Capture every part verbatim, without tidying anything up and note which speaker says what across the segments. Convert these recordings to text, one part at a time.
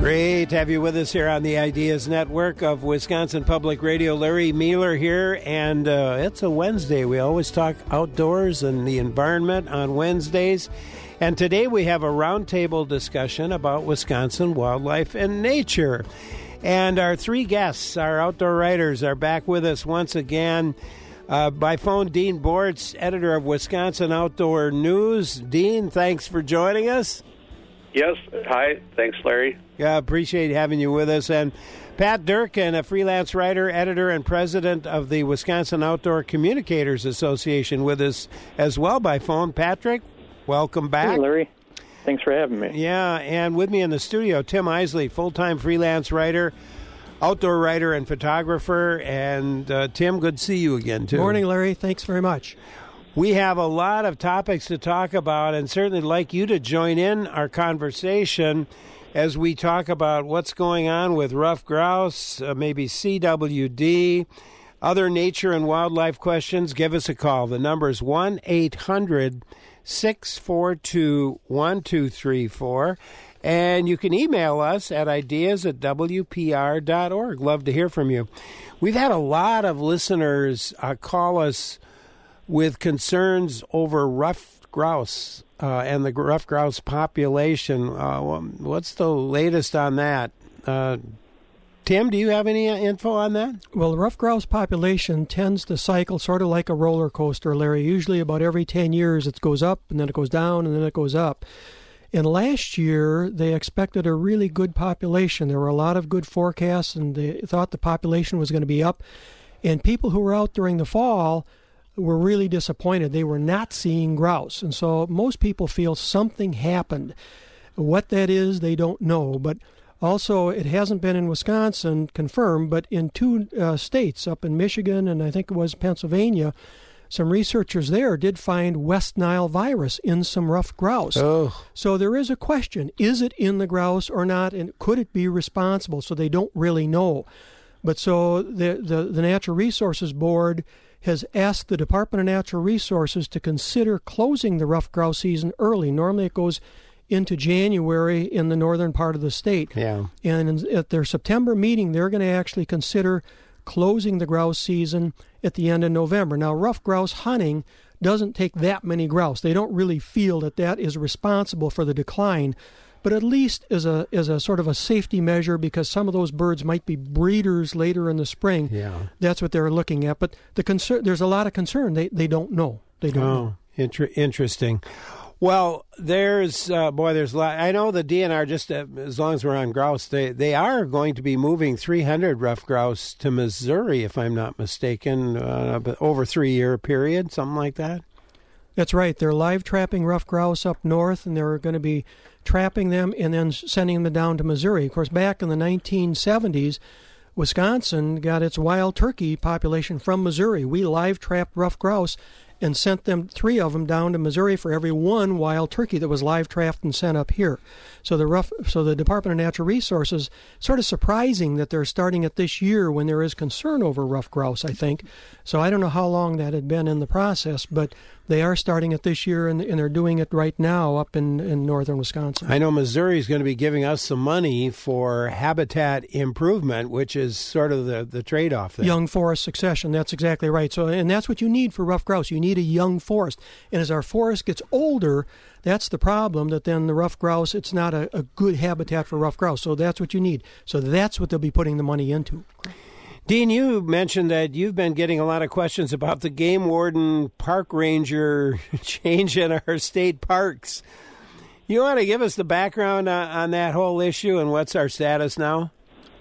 Speaker 1: Great to have you with us here on the Ideas Network of Wisconsin Public Radio. Larry Mueller here, and uh, it's a Wednesday. We always talk outdoors and the environment on Wednesdays. And today we have a roundtable discussion about Wisconsin wildlife and nature. And our three guests, our outdoor writers, are back with us once again. Uh, by phone, Dean Bortz, editor of Wisconsin Outdoor News. Dean, thanks for joining us.
Speaker 2: Yes. Hi. Thanks, Larry.
Speaker 1: Yeah, appreciate having you with us. And Pat Durkin, a freelance writer, editor, and president of the Wisconsin Outdoor Communicators Association, with us as well by phone. Patrick, welcome back.
Speaker 3: Hey, Larry. Thanks for having me.
Speaker 1: Yeah, and with me in the studio, Tim Isley, full-time freelance writer, outdoor writer, and photographer. And uh, Tim, good to see you again, too.
Speaker 4: Morning, Larry. Thanks very much.
Speaker 1: We have a lot of topics to talk about, and certainly like you to join in our conversation as we talk about what's going on with ruffed grouse, uh, maybe C W D, other nature and wildlife questions. Give us a call. The number is one eight hundred six four two one two three four, and you can email us at ideas at w p r dot org. Love to hear from you. We've had a lot of listeners uh, call us with concerns over ruffed grouse uh, and the ruffed grouse population. Uh, what's the latest on that? Uh, Tim, do you have any info on that?
Speaker 4: Well, the ruffed grouse population tends to cycle sort of like a roller coaster, Larry. Usually about every ten years it goes up, and then it goes down, and then it goes up. And last year, they expected a really good population. There were a lot of good forecasts, and they thought the population was going to be up. And people who were out during the fall were really disappointed. They were not seeing grouse. And so most people feel something happened. What that is, they don't know. But also, it hasn't been in Wisconsin confirmed, but in two uh, states, up in Michigan and I think it was Pennsylvania, some researchers there did find West Nile virus in some ruffed grouse.
Speaker 1: Oh.
Speaker 4: So there is a question. Is it in the grouse or not? And could it be responsible? So they don't really know. But so the the, the Natural Resources Board has asked the Department of Natural Resources to consider closing the ruffed grouse season early. Normally it goes into January in the northern part of the state.
Speaker 1: Yeah.
Speaker 4: And in, at their September meeting, they're going to actually consider closing the grouse season at the end of November. Now, ruffed grouse hunting doesn't take that many grouse. They don't really feel that that is responsible for the decline, but at least as a as a sort of a safety measure, because some of those birds might be breeders later in the spring.
Speaker 1: Yeah.
Speaker 4: That's what they're looking at. But the concern, there's a lot of concern. They they don't know. They don't
Speaker 1: oh,
Speaker 4: know.
Speaker 1: Inter- interesting. Well, there's, uh, boy, there's a lot. I know the D N R, just uh, as long as we're on grouse, they, they are going to be moving three hundred ruffed grouse to Missouri, if I'm not mistaken, uh, over a three-year period, something like that.
Speaker 4: That's right. They're live trapping ruffed grouse up north, and they're going to be trapping them and then sending them down to Missouri. Of course, back in the nineteen seventies, Wisconsin got its wild turkey population from Missouri. We live trapped ruffed grouse and sent them, three of them, down to Missouri for every one wild turkey that was live trapped and sent up here. So the rough, so the Department of Natural Resources, sort of surprising that they're starting it this year when there is concern over ruffed grouse, I think. So I don't know how long that had been in the process, but they are starting it this year, and, and they're doing it right now up in, in northern Wisconsin.
Speaker 1: I know Missouri is going to be giving us some money for habitat improvement, which is sort of the, the trade-off there.
Speaker 4: Young forest succession, that's exactly right. So, and that's what you need for ruffed grouse. You need a young forest. And as our forest gets older, that's the problem, that then the ruffed grouse, it's not a, a good habitat for ruffed grouse. So that's what you need. So that's what they'll be putting the money into.
Speaker 1: Dean, you mentioned that you've been getting a lot of questions about the game warden park ranger change in our state parks. You want to give us the background on, on that whole issue and what's our status now?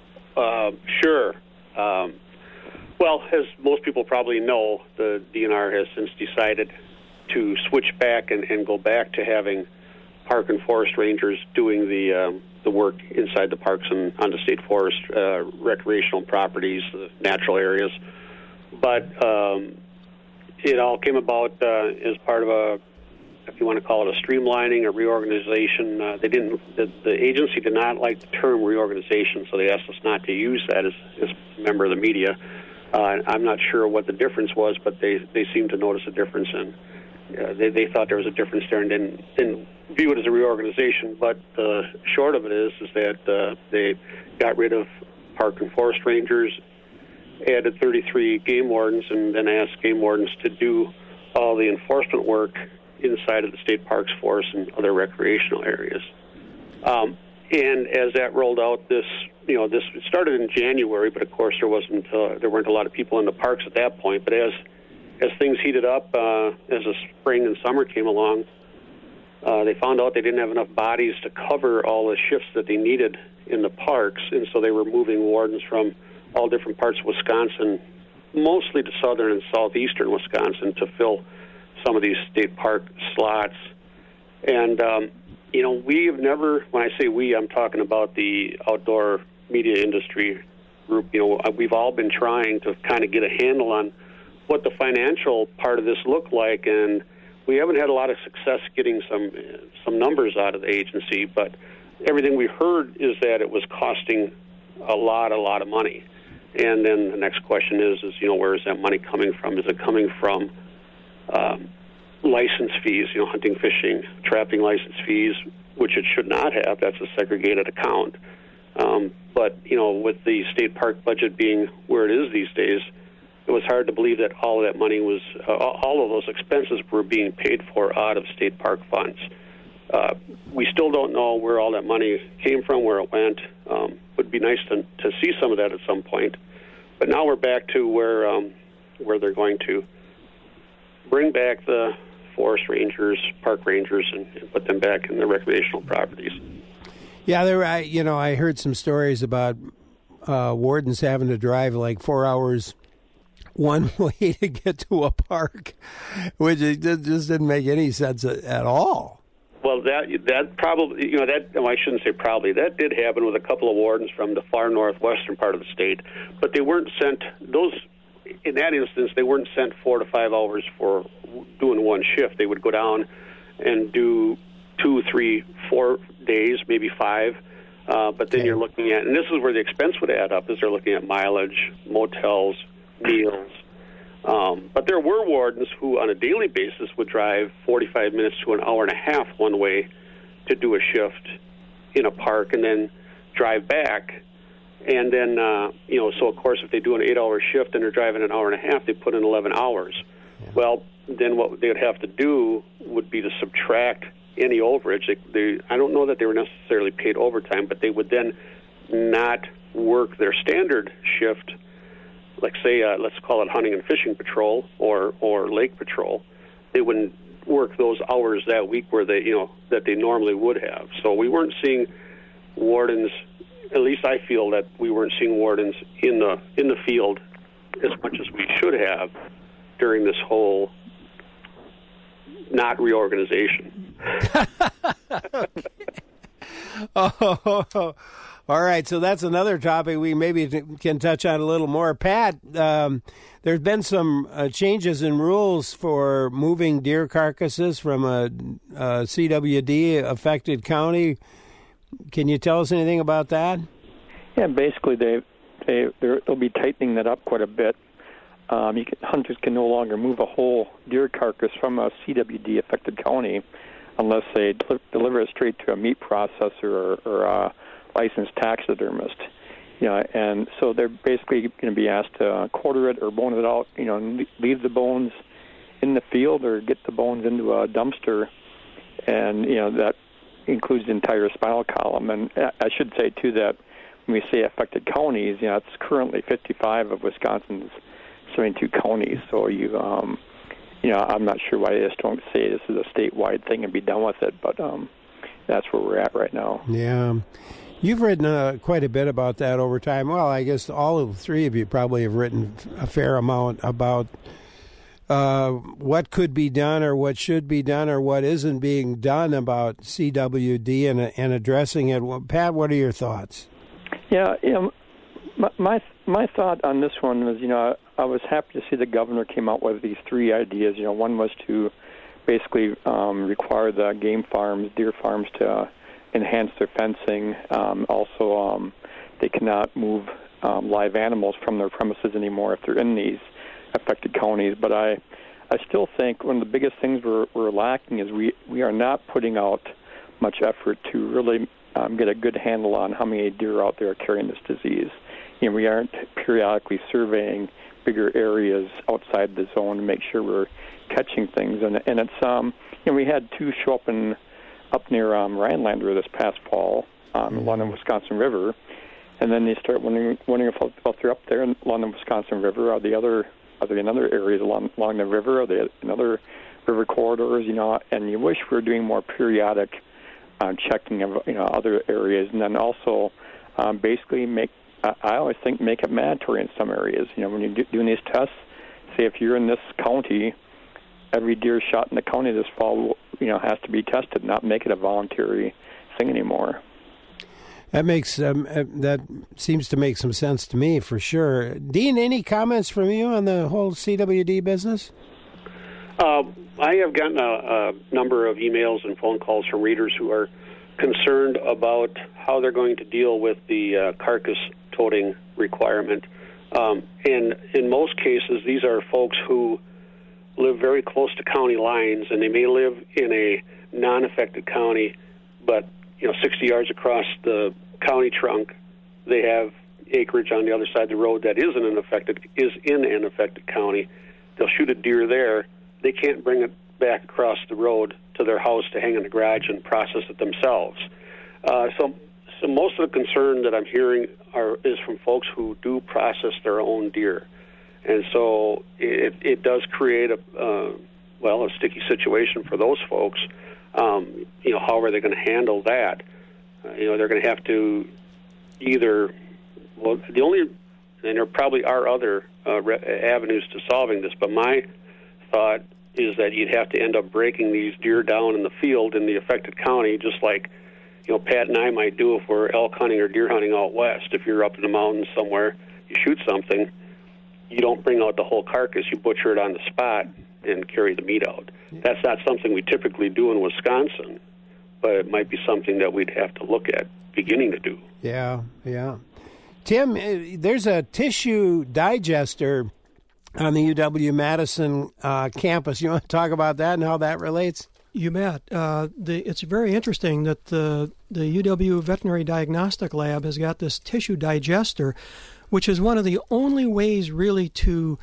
Speaker 2: Uh, sure. Um, well, as most people probably know, the D N R has since decided to switch back and, and go back to having park and forest rangers doing the um, the work inside the parks and on the state forest, uh, recreational properties, uh, natural areas. But um, it all came about uh, as part of a, if you want to call it a streamlining, a reorganization. Uh, they didn't. The, the agency did not like the term reorganization, so they asked us not to use that as, as a member of the media. Uh, I'm not sure what the difference was, but they, they seemed to notice a difference, and uh, they, they thought there was a difference there and didn't, didn't view it as a reorganization, but the short of it is is that uh, they got rid of park and forest rangers, added thirty-three game wardens, and then asked game wardens to do all the enforcement work inside of the state parks, forests, and other recreational areas. Um, and as that rolled out, this you know this it started in January, but of course there wasn't uh, there weren't a lot of people in the parks at that point. But as as things heated up, uh, as the spring and summer came along, uh, they found out they didn't have enough bodies to cover all the shifts that they needed in the parks, and so they were moving wardens from all different parts of Wisconsin, mostly to southern and southeastern Wisconsin, to fill some of these state park slots. And, um, you know, we have never, when I say we, I'm talking about the outdoor media industry group, you know, we've all been trying to kind of get a handle on what the financial part of this looked like, and we haven't had a lot of success getting some some numbers out of the agency, but everything we heard is that it was costing a lot, a lot of money. And then the next question is, is you know, where is that money coming from? Is it coming from um, license fees, you know, hunting, fishing, trapping license fees, which it should not have? That's a segregated account. Um, but, you know, with the state park budget being where it is these days, it was hard to believe that all of that money was, uh, all of those expenses were being paid for out of state park funds. Uh, we still don't know where all that money came from, where it went. Um, would be nice to to see some of that at some point. But now we're back to where um, where they're going to bring back the forest rangers, park rangers, and, and put them back in the recreational properties.
Speaker 1: Yeah, there. I you know I heard some stories about uh, wardens having to drive like four hours one way to get to a park, which it just didn't make any sense at all.
Speaker 2: Well, that that probably, you know, that well, I shouldn't say probably. That did happen with a couple of wardens from the far northwestern part of the state, but they weren't sent, those, in that instance, they weren't sent four to five hours for doing one shift. They would go down and do two, three, four days, maybe five, uh, but then okay. You're looking at, and this is where the expense would add up, is they're looking at mileage, motels, meals. Um, but there were wardens who, on a daily basis, would drive forty-five minutes to an hour and a half one way to do a shift in a park and then drive back. And then, uh, you know, so, of course, if they do an eight-hour shift and they're driving an hour and a half, they put in eleven hours. Yeah. Well, then what they would have to do would be to subtract any overage. They, they, I don't know that they were necessarily paid overtime, but they would then not work their standard shift, like say, uh, let's call it hunting and fishing patrol or, or lake patrol. They wouldn't work those hours that week where they, you know, that they normally would have. So we weren't seeing wardens, at least I feel that we weren't seeing wardens in the in the field as much as we should have during this whole not reorganization.
Speaker 1: oh. All right, so that's another topic we maybe can touch on a little more. Pat, um, there's been some uh, changes in rules for moving deer carcasses from a, a C W D-affected county. Can you tell us anything about that?
Speaker 3: Yeah, basically they, they, they'll be tightening that up quite a bit. Um, you can, hunters can no longer move a whole deer carcass from a C W D-affected county unless they del- deliver it straight to a meat processor or, or uh, licensed taxidermist, you know, and so they're basically going to be asked to quarter it or bone it out, you know, and leave the bones in the field or get the bones into a dumpster, and you know that includes the entire spinal column. And I should say too that when we say affected counties, you know, it's currently fifty-five of Wisconsin's seventy-two counties. So you, um, you know, I'm not sure why they just don't say this is a statewide thing and be done with it, but um, that's where we're at right now.
Speaker 1: Yeah. You've written uh, quite a bit about that over time. Well, I guess all of the three of you probably have written a fair amount about uh, what could be done or what should be done or what isn't being done about C W D and, and addressing it. Well, Pat, what are your thoughts?
Speaker 3: Yeah, you know, my, my my thought on this one was, you know, I, I was happy to see the governor came out with these three ideas. You know, one was to basically um, require the game farms, deer farms, to uh, enhance their fencing. Um, also, um, they cannot move um, live animals from their premises anymore if they're in these affected counties. But I, I still think one of the biggest things we're, we're lacking is we, we are not putting out much effort to really um, get a good handle on how many deer out there are carrying this disease. You know, we aren't periodically surveying bigger areas outside the zone to make sure we're catching things. And, and it's, um, you know, we had two show up in, up near um, Rhinelander this past fall on the London, Wisconsin River. And then they start wondering, wondering if, if they're up there in London, Wisconsin River, are the other, are there in other areas along, along the river, are they in other river corridors, you know, and you wish we were doing more periodic uh, checking of, you know, other areas. And then also um, basically make, uh, I always think, make it mandatory in some areas. You know, when you're do, doing these tests, say if you're in this county, every deer shot in the county this fall, you know, has to be tested, not make it a voluntary thing anymore.
Speaker 1: That makes um, uh, that seems to make some sense to me for sure. Dean, any comments from you on the whole C W D business?
Speaker 2: Uh, I have gotten a, a number of emails and phone calls from readers who are concerned about how they're going to deal with the uh, carcass toting requirement. Um, and in most cases, these are folks who live very close to county lines, and they may live in a non-affected county, but you know, sixty yards across the county trunk, they have acreage on the other side of the road that isn't an affected is in an affected county. They'll shoot a deer there. They can't bring it back across the road to their house to hang in the garage and process it themselves. Uh, so, so most of the concern that I'm hearing are is from folks who do process their own deer, and so it it does create a uh, well a sticky situation for those folks. Um, you know, how are they going to handle that? Uh, you know, they're going to have to either, well, the only, and there probably are other uh, re- avenues to solving this, but my thought is that you'd have to end up breaking these deer down in the field in the affected county, just like, you know, Pat and I might do if we're elk hunting or deer hunting out west. If you're up in the mountains somewhere, you shoot something, you don't bring out the whole carcass, you butcher it on the spot and carry the meat out. That's not something we typically do in Wisconsin, but it might be something that we'd have to look at beginning to do.
Speaker 1: Yeah, yeah. Tim, there's a tissue digester on the U W-Madison uh, campus. You want to talk about that and how that relates?
Speaker 4: You bet. Uh, the, it's very interesting that the, the U W Veterinary Diagnostic Lab has got this tissue digester, which is one of the only ways really to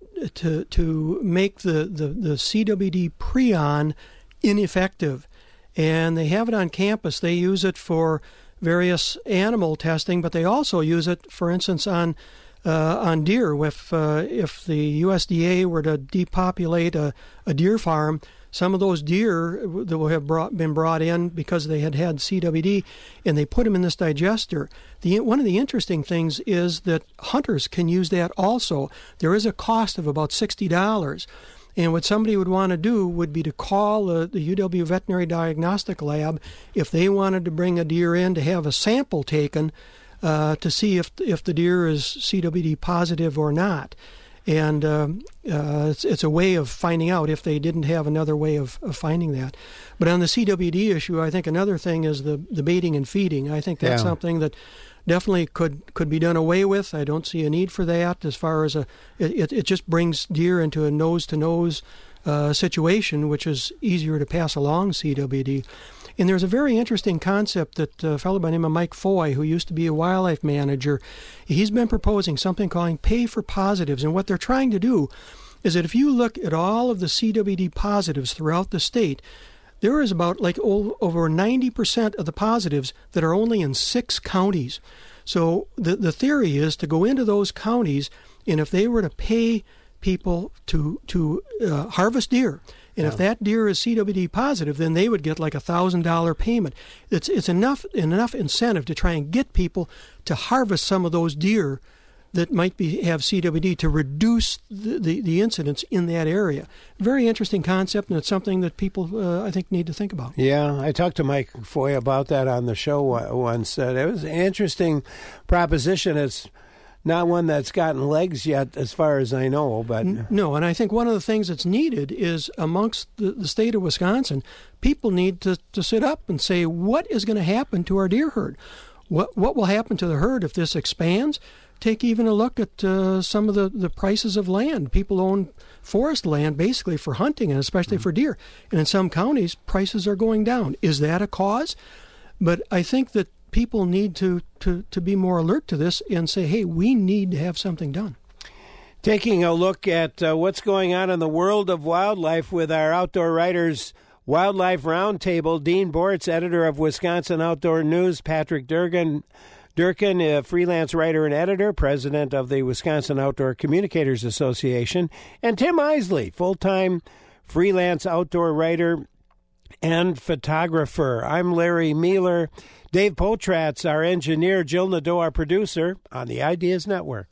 Speaker 4: to to make the, the, the C W D prion ineffective. And they have it on campus. They use it for various animal testing, but they also use it, for instance, on uh, on deer. If, uh, if the U S D A were to depopulate a, a deer farm, some of those deer that will have brought, been brought in because they had had C W D, and they put them in this digester. The, one of the interesting things is that hunters can use that also. There is a cost of about sixty dollars. And what somebody would want to do would be to call the, the U W Veterinary Diagnostic Lab if they wanted to bring a deer in to have a sample taken uh, to see if if the deer is C W D positive or not. And um, uh, it's, it's a way of finding out if they didn't have another way of, of finding that. But on the C W D issue, I think another thing is the, the baiting and feeding. I think that's yeah. something that definitely could, could be done away with. I don't see a need for that as far as a it, it just brings deer into a nose-to-nose uh, situation, which is easier to pass along C W D. And there's a very interesting concept that a fellow by the name of Mike Foy, who used to be a wildlife manager, he's been proposing something called pay for positives. And what they're trying to do is that if you look at all of the C W D positives throughout the state, there is about like over ninety percent of the positives that are only in six counties. So the, the theory is to go into those counties, and if they were to pay people to, to uh, harvest deer, and yeah. if that deer is C W D positive, then they would get like a one thousand dollars payment. It's it's enough enough incentive to try and get people to harvest some of those deer that might be have C W D to reduce the, the, the incidence in that area. Very interesting concept, and it's something that people, uh, I think, need to think about.
Speaker 1: Yeah, I talked to Mike Foy about that on the show once. Uh, it was an interesting proposition. It's not one that's gotten legs yet, as far as I know. But
Speaker 4: no, and I think one of the things that's needed is amongst the, the state of Wisconsin, people need to, to sit up and say, what is going to happen to our deer herd? What what will happen to the herd if this expands? take even a look at uh, some of the, the prices of land. People own forest land basically for hunting and especially mm-hmm. for deer. And in some counties, prices are going down. Is that a cause? But I think that people need to, to, to be more alert to this and say, hey, we need to have something done.
Speaker 1: Taking a look at uh, what's going on in the world of wildlife with our Outdoor Writers Wildlife Roundtable, Dean Bortz, editor of Wisconsin Outdoor News, Patrick Durkin, Durkin, a freelance writer and editor, president of the Wisconsin Outdoor Communicators Association, and Tim Isley, full-time freelance outdoor writer and photographer. I'm Larry Mueller. Dave Potratz, our engineer, Jill Nadeau, our producer, on the Ideas Network.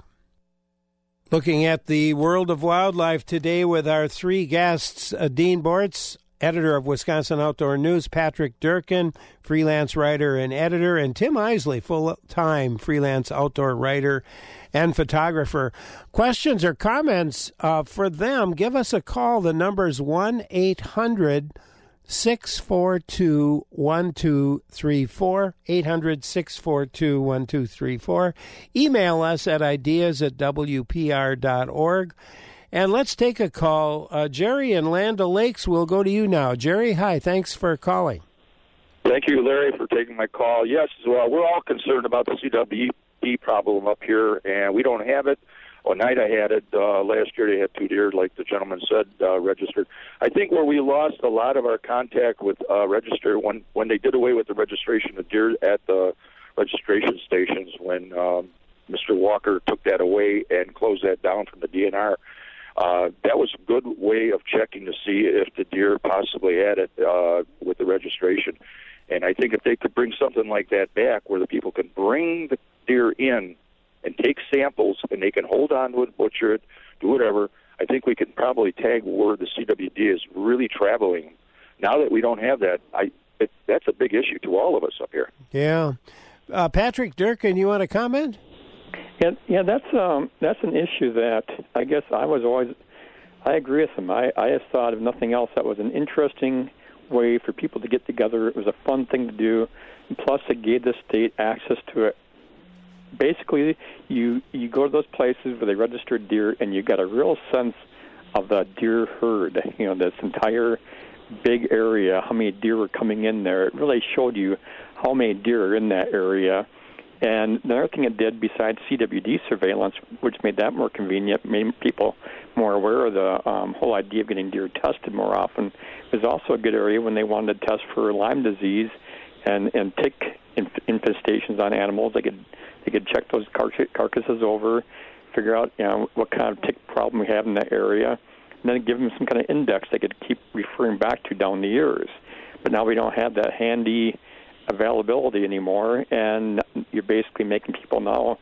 Speaker 1: Looking at the world of wildlife today with our three guests, uh, Dean Bortz, editor of Wisconsin Outdoor News, Patrick Durkin, freelance writer and editor, and Tim Isley, full-time freelance outdoor writer and photographer. Questions or comments uh, for them, give us a call. The number is one eight hundred six four two one two three four, eight hundred six four two one two three four. Email us at ideas at w p r dot org. And let's take a call. Uh, Jerry in Land O'Lakes, we'll go to you now. Jerry, hi. Thanks for calling.
Speaker 5: Thank you, Larry, for taking my call. Yes, well, we're all concerned about the C W D problem up here, and we don't have it. One night I had it. Uh, last year they had two deer, like the gentleman said, uh, registered. I think where we lost a lot of our contact with uh, registered, when, when they did away with the registration of deer at the registration stations, when um, Mister Walker took that away and closed that down from the D N R, Uh, that was a good way of checking to see if the deer possibly had it uh, with the registration. And I think if they could bring something like that back where the people can bring the deer in and take samples and they can hold on to it, butcher it, do whatever, I think we can probably tag where the C W D is really traveling. Now that we don't have that, I it, that's a big issue to all of us up here.
Speaker 1: Yeah. Uh, Patrick Durkin, you want to comment?
Speaker 3: Yeah, yeah, that's um, that's an issue that I guess I was always. I agree with him. I, I have thought, if nothing else, that was an interesting way for people to get together. It was a fun thing to do, and plus it gave the state access to it. Basically, you you go to those places where they registered deer, and you got a real sense of the deer herd. You know, this entire big area, how many deer were coming in there. It really showed you how many deer are in that area. And another thing it did, besides C W D surveillance, which made that more convenient, made people more aware of the um, whole idea of getting deer tested more often, was also a good area when they wanted to test for Lyme disease and, and tick inf- infestations on animals. They could they could check those car- carcasses over, figure out you know what kind of tick problem we have in that area, and then give them some kind of index they could keep referring back to down the years. But now we don't have that handy availability anymore, and you're basically making people now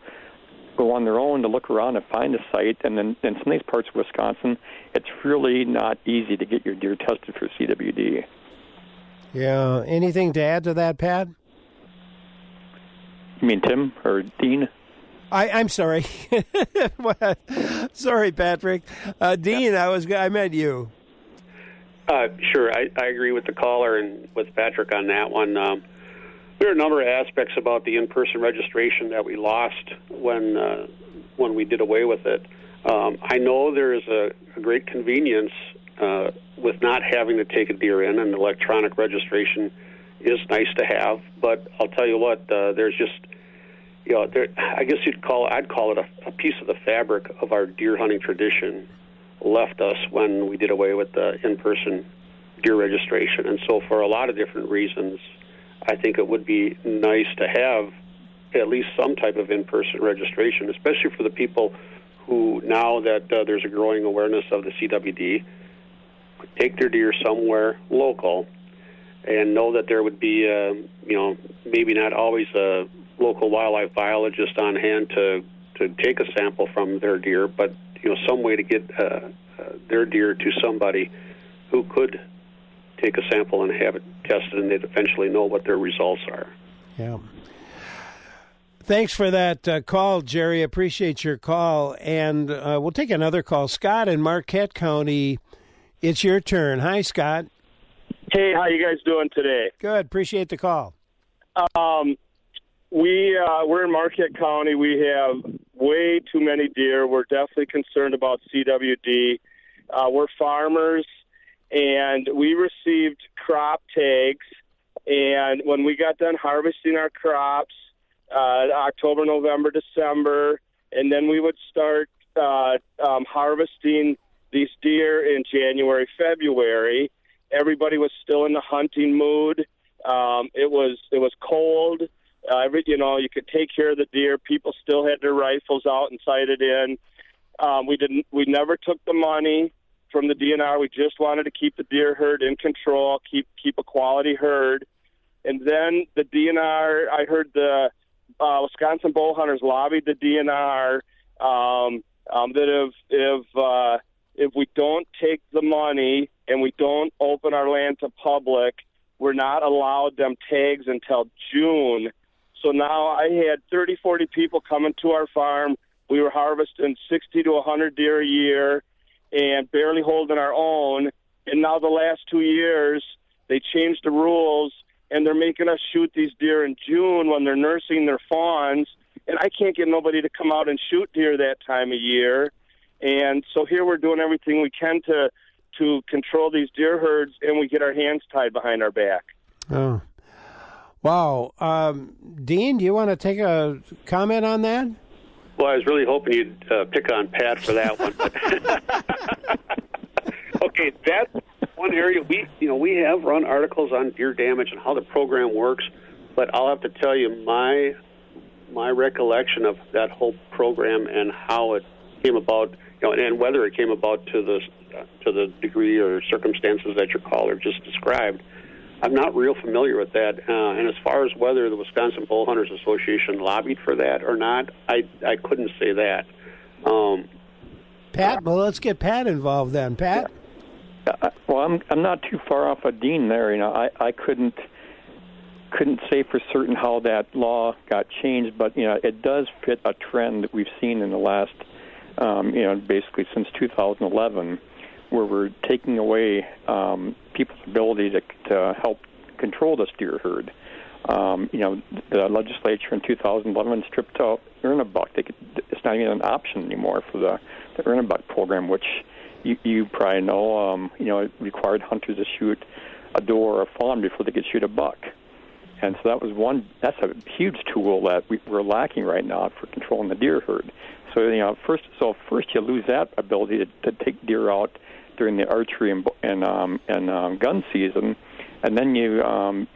Speaker 3: go on their own to look around and find a site. And then in some of these parts of Wisconsin, it's really not easy to get your deer tested for C W D.
Speaker 1: Yeah. Anything to add to that, Pat?
Speaker 3: You mean Tim or Dean?
Speaker 1: I, I'm sorry. Sorry, Patrick. Uh, Dean, I was I meant you.
Speaker 2: Uh, sure, I, I agree with the caller and with Patrick on that one. Um, there are a number of aspects about the in-person registration that we lost when uh, when we did away with it. Um, I know there is a, a great convenience uh, with not having to take a deer in, and electronic registration is nice to have. But I'll tell you what, uh, there's just, you know, there, I guess you'd call I'd call it a, a piece of the fabric of our deer hunting tradition left us when we did away with the in-person deer registration. And so for a lot of different reasons, I think it would be nice to have at least some type of in-person registration, especially for the people who, now that uh, there's a growing awareness of the C W D, could take their deer somewhere local and know that there would be, uh, you know, maybe not always a local wildlife biologist on hand to, to take a sample from their deer, but you know, some way to get uh, uh, their deer to somebody who could take a sample and have it tested, and they'd eventually know what their results are.
Speaker 1: Yeah. Thanks for that uh, call, Jerry. Appreciate your call. And uh, we'll take another call. Scott in Marquette County, it's your turn. Hi, Scott.
Speaker 6: Hey, how you guys doing today?
Speaker 1: Good. Appreciate the call.
Speaker 6: Um, we, uh, we're in Marquette County. We have way too many deer. We're definitely concerned about C W D. Uh, we're farmers, and we received crop tags. And when we got done harvesting our crops, uh, October, November, December, and then we would start uh, um, harvesting these deer in January, February. Everybody was still in the hunting mood. Um, it was it was cold. Uh, every, you know, you could take care of the deer. People still had their rifles out and sighted in. Um, we didn't. We never took the money from the D N R. We just wanted to keep the deer herd in control, keep keep a quality herd. And then the D N R, I heard the uh, Wisconsin bow hunters lobbied the D N R um, um, that if if uh, if we don't take the money and we don't open our land to public, we're not allowed them tags until June. So now I had thirty, forty people coming to our farm. We were harvesting sixty to one hundred deer a year and barely holding our own. And now the last two years, they changed the rules, and they're making us shoot these deer in June when they're nursing their fawns. And I can't get nobody to come out and shoot deer that time of year. And so here we're doing everything we can to to control these deer herds, and we get our hands tied behind our back.
Speaker 1: Oh, wow. Um, Dean, do you want to take a comment on that?
Speaker 2: Well, I was really hoping you'd uh, pick on Pat for that one. Okay, that's one area we, you know, we have run articles on deer damage and how the program works, but I'll have to tell you my my recollection of that whole program and how it came about, you know, and whether it came about to the uh, to the degree or circumstances that your caller just described. I'm not real familiar with that, uh, and as far as whether the Wisconsin Bow Hunters Association lobbied for that or not, I I couldn't say that. Um,
Speaker 1: Pat, well, let's get Pat involved then. Pat.
Speaker 3: Uh, well, I'm I'm not too far off of Dean there. You know, I, I couldn't couldn't say for certain how that law got changed, but you know, it does fit a trend that we've seen in the last, um, you know, basically since two thousand eleven, where we're taking away um, people's ability to to help control this deer herd. Um, you know, the legislature in two thousand eleven stripped out earn a buck. They could, it's not even an option anymore for the, the earn a buck program, which you, you probably know. Um, you know, it required hunters to shoot a doe or a fawn before they could shoot a buck. And so that was one. That's a huge tool that we, we're lacking right now for controlling the deer herd. So you know, first, so first you lose that ability to, to take deer out during the archery and and, um, and um, gun season, and then you um,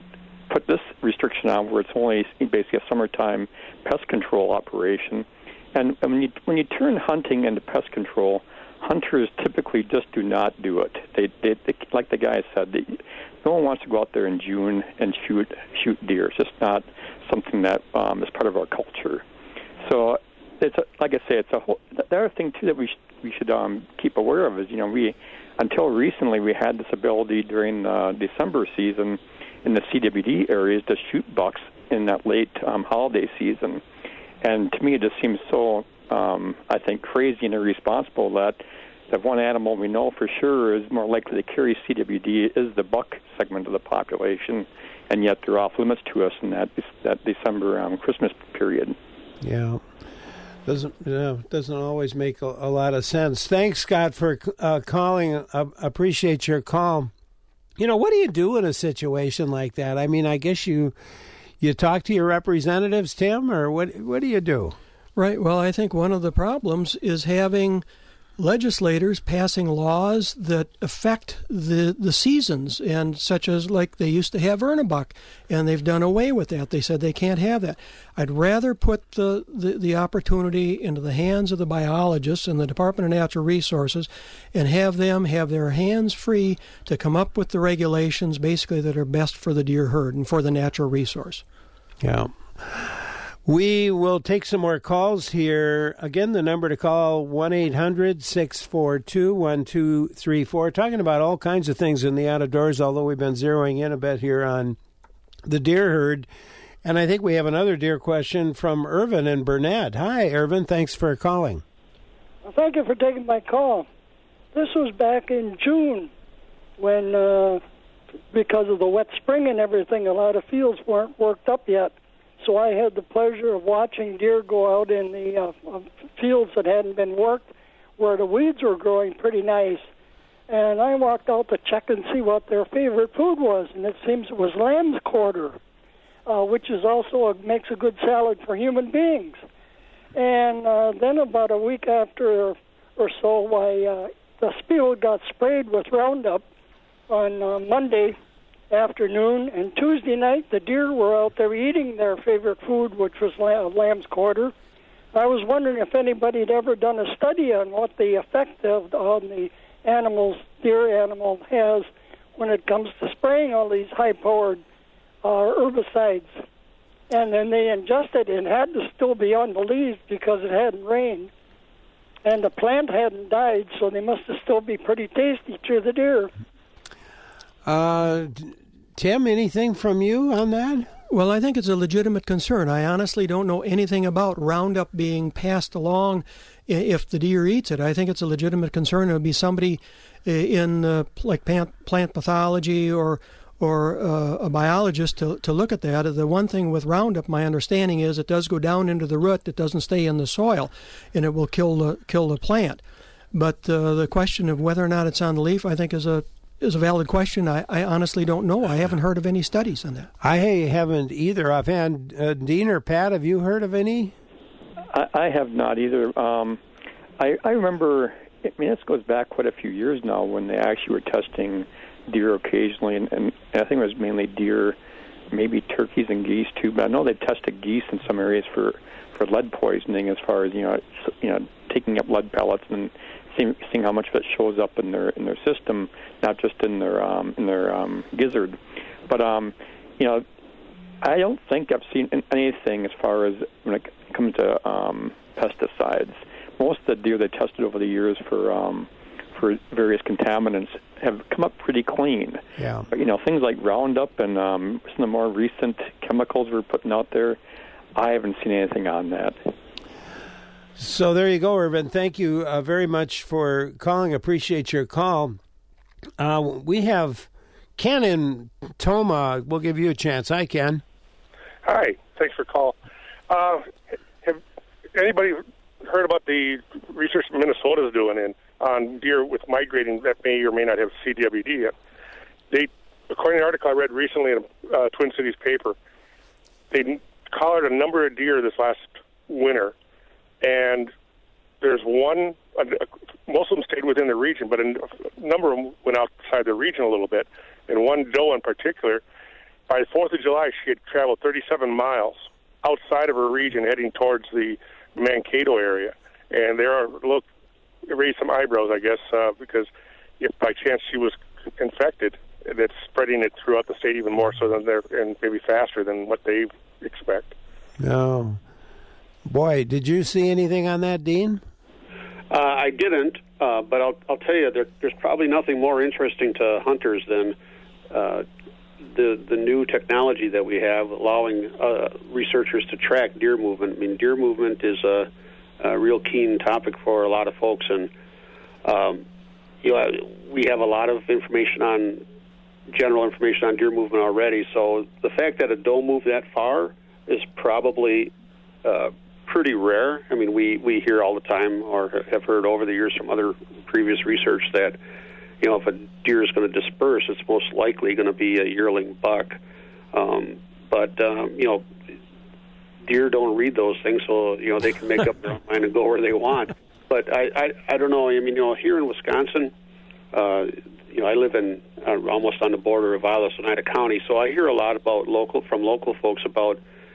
Speaker 3: put this restriction on where it's only basically a summertime pest control operation. And when you when you turn hunting into pest control, hunters typically just do not do it. They, they, they like the guy said, they, no one wants to go out there in June and shoot shoot deer. It's just not something that um, is part of our culture. So it's a, like I say, it's a whole. The other thing too that we sh- we should um, keep aware of is, you know, we until recently we had this ability during the December season in the C W D areas to shoot bucks in that late um, holiday season, and to me it just seems so um, I think crazy and irresponsible that that one animal we know for sure is more likely to carry C W D is the buck segment of the population, and yet they're off limits to us in that that December um, Christmas period.
Speaker 1: Yeah. Doesn't you know, doesn't always make a, a lot of sense. Thanks, Scott, for uh, calling. Uh, appreciate your call. You know, what do you do in a situation like that? I mean, I guess you you talk to your representatives, Tim, or what? What do you do?
Speaker 4: Right. Well, I think one of the problems is having legislators passing laws that affect the the seasons, and such as like they used to have earn a buck, and they've done away with that. They said they can't have that. I'd rather put the, the, the opportunity into the hands of the biologists and the Department of Natural Resources and have them have their hands free to come up with the regulations basically that are best for the deer herd and for the natural resource.
Speaker 1: Yeah. We will take some more calls here. Again, the number to call, one eight hundred six four two one two three four. Talking about all kinds of things in the out of doors, although we've been zeroing in a bit here on the deer herd. And I think we have another deer question from Irvin in Burnett. Hi, Irvin. Thanks for calling.
Speaker 7: Well, thank you for taking my call. This was back in June when, uh, because of the wet spring and everything, a lot of fields weren't worked up yet. So I had the pleasure of watching deer go out in the uh, fields that hadn't been worked, where the weeds were growing pretty nice. And I walked out to check and see what their favorite food was, and it seems it was lamb's quarter, uh, which is also a, makes a good salad for human beings. And uh, then about a week after or so, I, uh, the field got sprayed with Roundup on uh, Monday afternoon, and Tuesday night the deer were out there eating their favorite food, which was lamb, lamb's quarter. I was wondering if anybody had ever done a study on what the effect of on the animals, deer animal has when it comes to spraying all these high-powered uh, herbicides. And then they ingested it and had to still be on the leaves because it hadn't rained. And the plant hadn't died, so they must have still be pretty tasty to the deer.
Speaker 1: Uh, Tim, anything from you on that?
Speaker 4: Well, I think it's a legitimate concern. I honestly don't know anything about Roundup being passed along if the deer eats it. I think it's a legitimate concern. It would be somebody in uh, like plant, plant pathology or or uh, a biologist to to look at that. The one thing with Roundup, my understanding is it does go down into the root. It doesn't stay in the soil, and it will kill the kill the plant. But uh, the question of whether or not it's on the leaf, I think, is a is a valid question. I, I honestly don't know. I haven't heard of any studies on that.
Speaker 1: I haven't either offhand. Uh, Dean or Pat, have you heard of any?
Speaker 3: I, I have not either. Um, I, I remember, I mean, this goes back quite a few years now when they actually were testing deer occasionally, and, and I think it was mainly deer, maybe turkeys and geese too. But I know they tested geese in some areas for, for lead poisoning, as far as you know, you know, taking up lead pellets and seeing, seeing how much of it shows up in their in their system, not just in their um, in their um, gizzard. But um, you know, I don't think I've seen anything as far as when it comes to um, pesticides. Most of the deer they tested over the years for um, for various contaminants have come up pretty clean.
Speaker 1: Yeah.
Speaker 3: But, you know, things like Roundup and um, some of the more recent chemicals we're putting out there, I haven't seen anything on that.
Speaker 1: So there you go, Irvin. Thank you uh, very much for calling. Appreciate your call. Uh, we have Ken in Toma. We'll give you a chance. Hi, Ken.
Speaker 8: Hi. Thanks for call. Uh, have anybody heard about the research Minnesota is doing in on deer with migrating that may or may not have C W D yet? They, according to an article I read recently in a uh, Twin Cities paper, they collared a number of deer this last winter, and there's one, uh, most of them stayed within the region, but a number of them went outside the region a little bit, and one doe in particular, by the fourth of July, she had traveled thirty-seven miles outside of her region heading towards the Mankato area, and there are, look, it raised some eyebrows, I guess, uh, because if by chance she was infected, that's spreading it throughout the state even more so than they're, and maybe faster than what they expect.
Speaker 1: No. Boy, did you see anything on that, Dean?
Speaker 2: Uh, I didn't, uh, but I'll, I'll tell you, there, there's probably nothing more interesting to hunters than uh, the the new technology that we have, allowing uh, researchers to track deer movement. I mean, deer movement is a, a real keen topic for a lot of folks, and um, you know, we have a lot of information on general information on deer movement already. So the fact that a doe moved that far is probably uh, pretty rare. I mean, we, we hear all the time, or have heard over the years from other previous research, that you know, if a deer is going to disperse, it's most likely going to be a yearling buck. Um, but um, you know, deer don't read those things, so you know they can make up their own mind and go where they want. But I, I, I don't know. I mean, you know, here in Wisconsin, uh, you know, I live in uh, almost on the border of Vilas, Oneida County, so I hear a lot about local from local folks about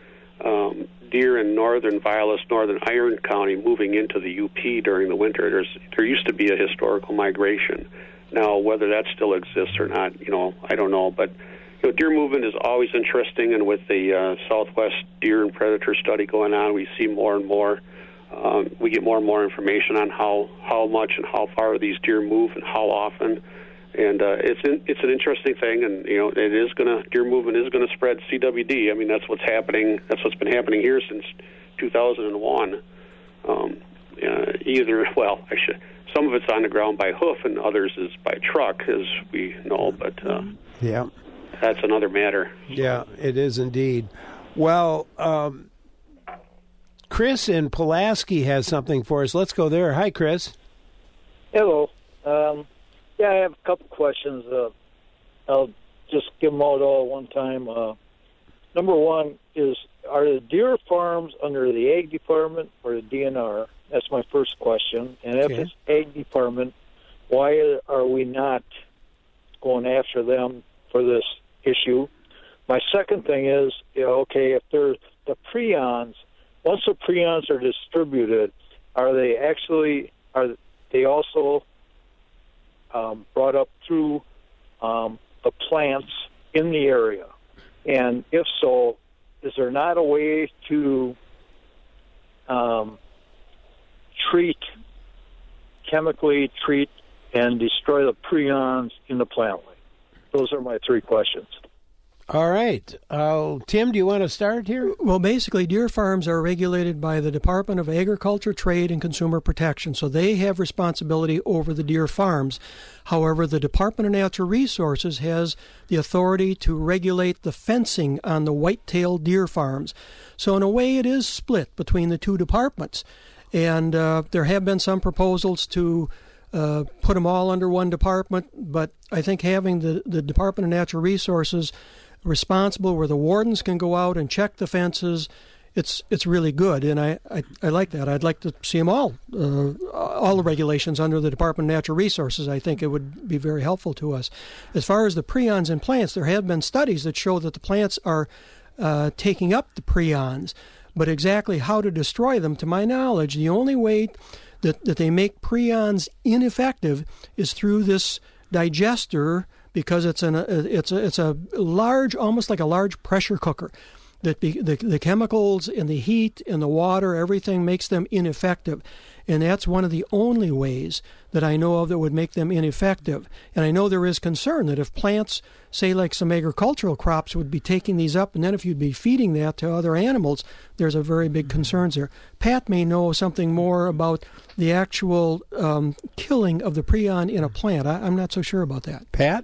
Speaker 2: um, deer in northern Vilas, northern Iron County, moving into the U P during the winter. There's there used to be a historical migration. Now, whether that still exists or not, you know, I don't know. But you know, deer movement is always interesting, and with the uh, Southwest Deer and Predator Study going on, we see more and more. Um, we get more and more information on how, how much and how far these deer move and how often. And uh, it's in, it's an interesting thing, and you know, it is going to deer movement is going to spread C W D. I mean, that's what's happening. That's what's been happening here since two thousand one. Um, uh, either well, I should. Some of it's on the ground by hoof, and others is by truck, as we know. But uh,
Speaker 1: yeah,
Speaker 2: that's another matter.
Speaker 1: Yeah, it is indeed. Well, um, Chris in Pulaski has something for us. Let's go there. Hi, Chris.
Speaker 9: Hello. Um, yeah, I have a couple questions. Uh, I'll just give them out all at one time. Uh, number one is, are the deer farms under the Ag Department or the D N R? That's my first question. And if
Speaker 1: Okay.
Speaker 9: it's Ag Department, why are we not going after them for this issue? My second thing is, you know, okay, if they're the prions, once the prions are distributed, are they actually, are they also um, brought up through um, the plants in the area? And if so, is there not a way to um, treat, chemically treat and destroy the prions in the plant life? Those are my three questions.
Speaker 1: All right. Uh, Tim, do you want to start here?
Speaker 4: Well, basically, deer farms are regulated by the Department of Agriculture, Trade, and Consumer Protection, so they have responsibility over the deer farms. However, the Department of Natural Resources has the authority to regulate the fencing on the white-tailed deer farms. So in a way, it is split between the two departments. And uh, there have been some proposals to uh, put them all under one department, but I think having the, the Department of Natural Resources responsible, where the wardens can go out and check the fences, it's it's really good, and I, I, I like that. I'd like to see them all, uh, all the regulations under the Department of Natural Resources. I think it would be very helpful to us. As far as the prions in plants, there have been studies that show that the plants are uh, taking up the prions, but exactly how to destroy them, to my knowledge, the only way that, that they make prions ineffective is through this digester, because it's an it's a, it's a large, almost like a large pressure cooker. That the, the the chemicals and the heat and the water, everything makes them ineffective, and that's one of the only ways that I know of that would make them ineffective. And I know there is concern that if plants, say like some agricultural crops, would be taking these up, and then if you'd be feeding that to other animals, there's a very big concerns there. Pat may know something more about the actual um, killing of the prion in a plant. I, I'm not so sure about that.
Speaker 1: Pat?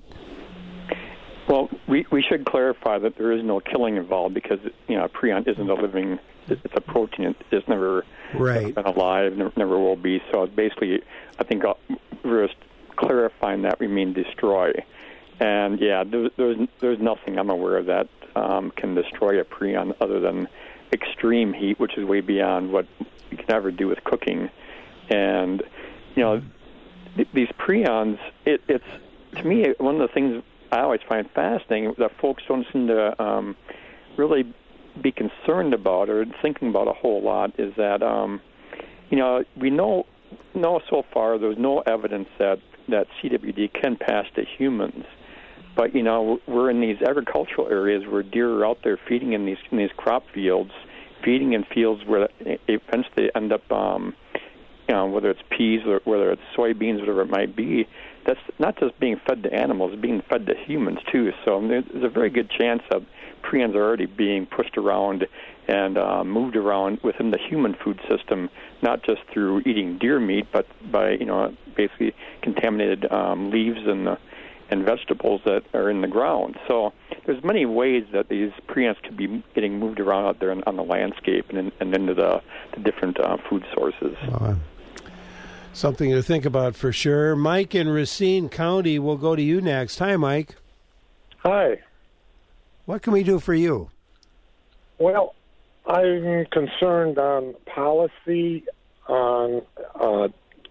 Speaker 3: Well, we, we should clarify that there is no killing involved, because, you know, a prion isn't a living, it's a protein. It's never
Speaker 1: right.
Speaker 3: been alive, never, never will be. So basically, I think we're just clarifying that we mean destroy. And, yeah, there, there's there's nothing I'm aware of that um, can destroy a prion other than extreme heat, which is way beyond what you can ever do with cooking. And, you know, th- these prions, it, it's, to me, one of the things I always find fascinating that folks don't seem to um, really be concerned about or thinking about a whole lot is that, um, you know, we know know so far there's no evidence that, that C W D can pass to humans. But, you know, we're in these agricultural areas where deer are out there feeding in these in these crop fields, feeding in fields where eventually end up, um, you know, whether it's peas or whether it's soybeans, whatever it might be. That's not just being fed to animals, it's being fed to humans, too. So there's a very good chance that prions are already being pushed around and uh, moved around within the human food system, not just through eating deer meat, but by, you know, basically contaminated um, leaves and uh, and vegetables that are in the ground. So there's many ways that these prions could be getting moved around out there on, on the landscape and, in, and into the, the different uh, food sources.
Speaker 1: Uh, something to think about for sure. Mike in Racine County, we'll go to you next. Hi, Mike.
Speaker 8: Hi.
Speaker 1: What can we do for you?
Speaker 8: Well, I'm concerned on policy on uh,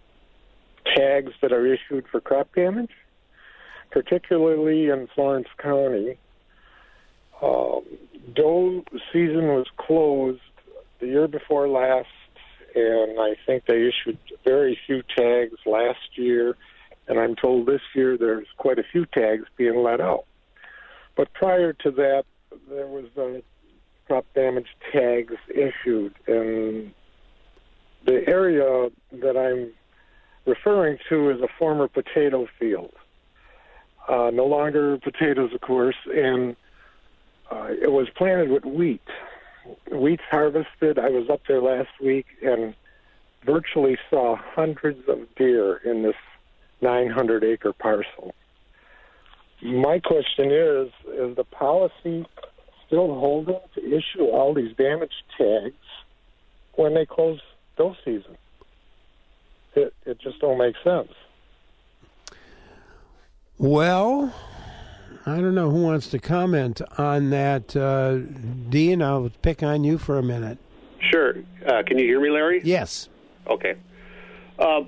Speaker 8: tags that are issued for crop damage, particularly in Florence County. Um, doe season was closed the year before last, and I think they issued very few tags last year, and I'm told this year there's quite a few tags being let out. But prior to that, there was uh, crop damage tags issued, and the area that I'm referring to is a former potato field. Uh, no longer potatoes, of course, and uh, it was planted with wheat. Wheat's harvested. I was up there last week and virtually saw hundreds of deer in this nine hundred acre parcel. My question is, is the policy still holding to issue all these damage tags when they close doe season? It, it just don't make sense.
Speaker 1: Well, I don't know who wants to comment on that. Uh, Dean, I'll pick on you for a minute.
Speaker 2: Sure. Uh, can you hear me, Larry?
Speaker 1: Yes.
Speaker 2: Okay. Uh,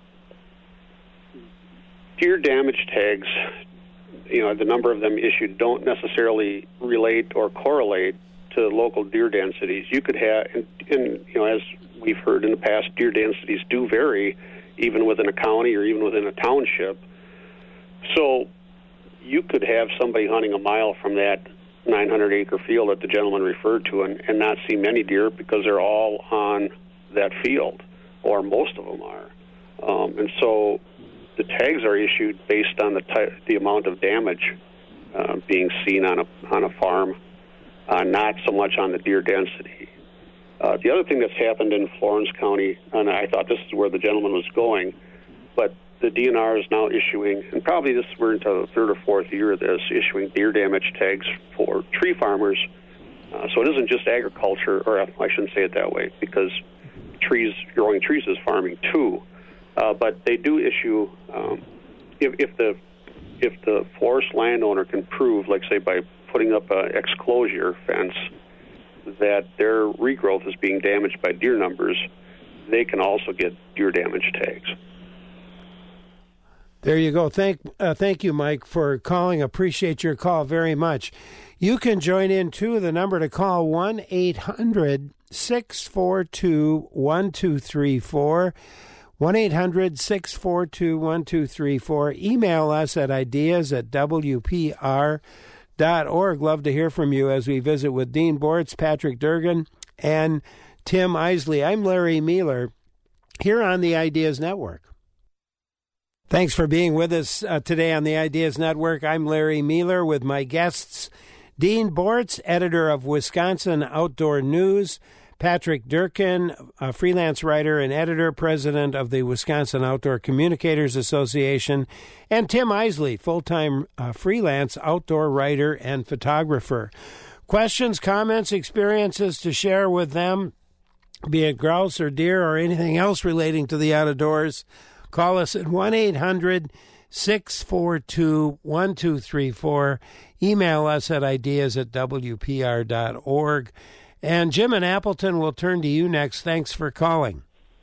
Speaker 2: deer damage tags, you know, the number of them issued don't necessarily relate or correlate to local deer densities. You could have, and, and you know, as we've heard in the past, deer densities do vary even within a county or even within a township. So you could have somebody hunting a mile from that nine hundred acre field that the gentleman referred to and, and not see many deer because they're all on that field, or most of them are. Um, and so the tags are issued based on the ty- the amount of damage uh, being seen on a on a farm, uh, not so much on the deer density. Uh, the other thing that's happened in Florence County, and I thought this is where the gentleman was going, but the D N R is now issuing, and probably this we're into the third or fourth year of this, issuing deer damage tags for tree farmers. Uh, so it isn't just agriculture, or I shouldn't say it that way, because trees, growing trees is farming too. Uh, but they do issue, um, if, if the if the forest landowner can prove, like say by putting up an exclosure fence, that their regrowth is being damaged by deer numbers, they can also get deer damage tags.
Speaker 1: There you go. Thank uh, thank you, Mike, for calling. Appreciate your call very much. You can join in, too. The number to call, one eight hundred six four two one two three four. one eight hundred six four two one two three four. Email us at ideas at w p r dot org. Love to hear from you as we visit with Dean Bortz, Patrick Durgan, and Tim Isley. I'm Larry Mealer here on the Ideas Network. Thanks for being with us uh, today on the Ideas Network. I'm Larry Mealer with my guests, Dean Bortz, editor of Wisconsin Outdoor News, Patrick Durkin, a freelance writer and editor, president of the Wisconsin Outdoor Communicators Association, and Tim Isley, full-time uh, freelance outdoor writer and photographer. Questions, comments, experiences to share with them, be it grouse or deer or anything else relating to the outdoors, call us at one eight hundred six four two one two three four. Email us at ideas at w p r dot org. And Jim in Appleton will turn to you next. Thanks for calling.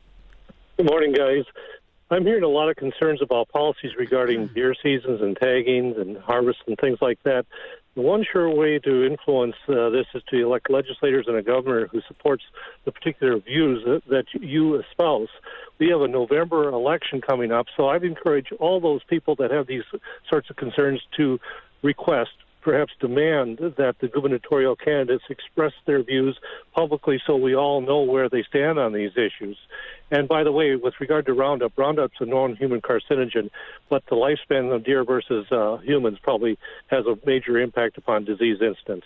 Speaker 10: Good morning, guys. I'm hearing a lot of concerns about policies regarding deer seasons and taggings and harvest and things like that. The one sure way to influence uh, this is to elect legislators and a governor who supports the particular views that, that you espouse. We have a November election coming up, so I'd encourage all those people that have these sorts of concerns to request, perhaps demand, that the gubernatorial candidates express their views publicly so we all know where they stand on these issues. And by the way, with regard to Roundup, Roundup's a known human carcinogen, but the lifespan of deer versus uh, humans probably has a major impact upon disease incidence.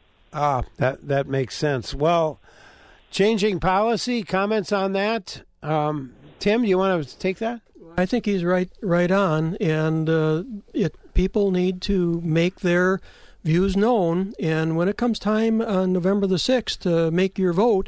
Speaker 1: Ah, that, that makes sense. Well, changing policy, comments on that? Um, Tim, you want to take that?
Speaker 4: I think he's right right on, and uh, it people need to make their views known. And when it comes time on November the sixth to make your vote,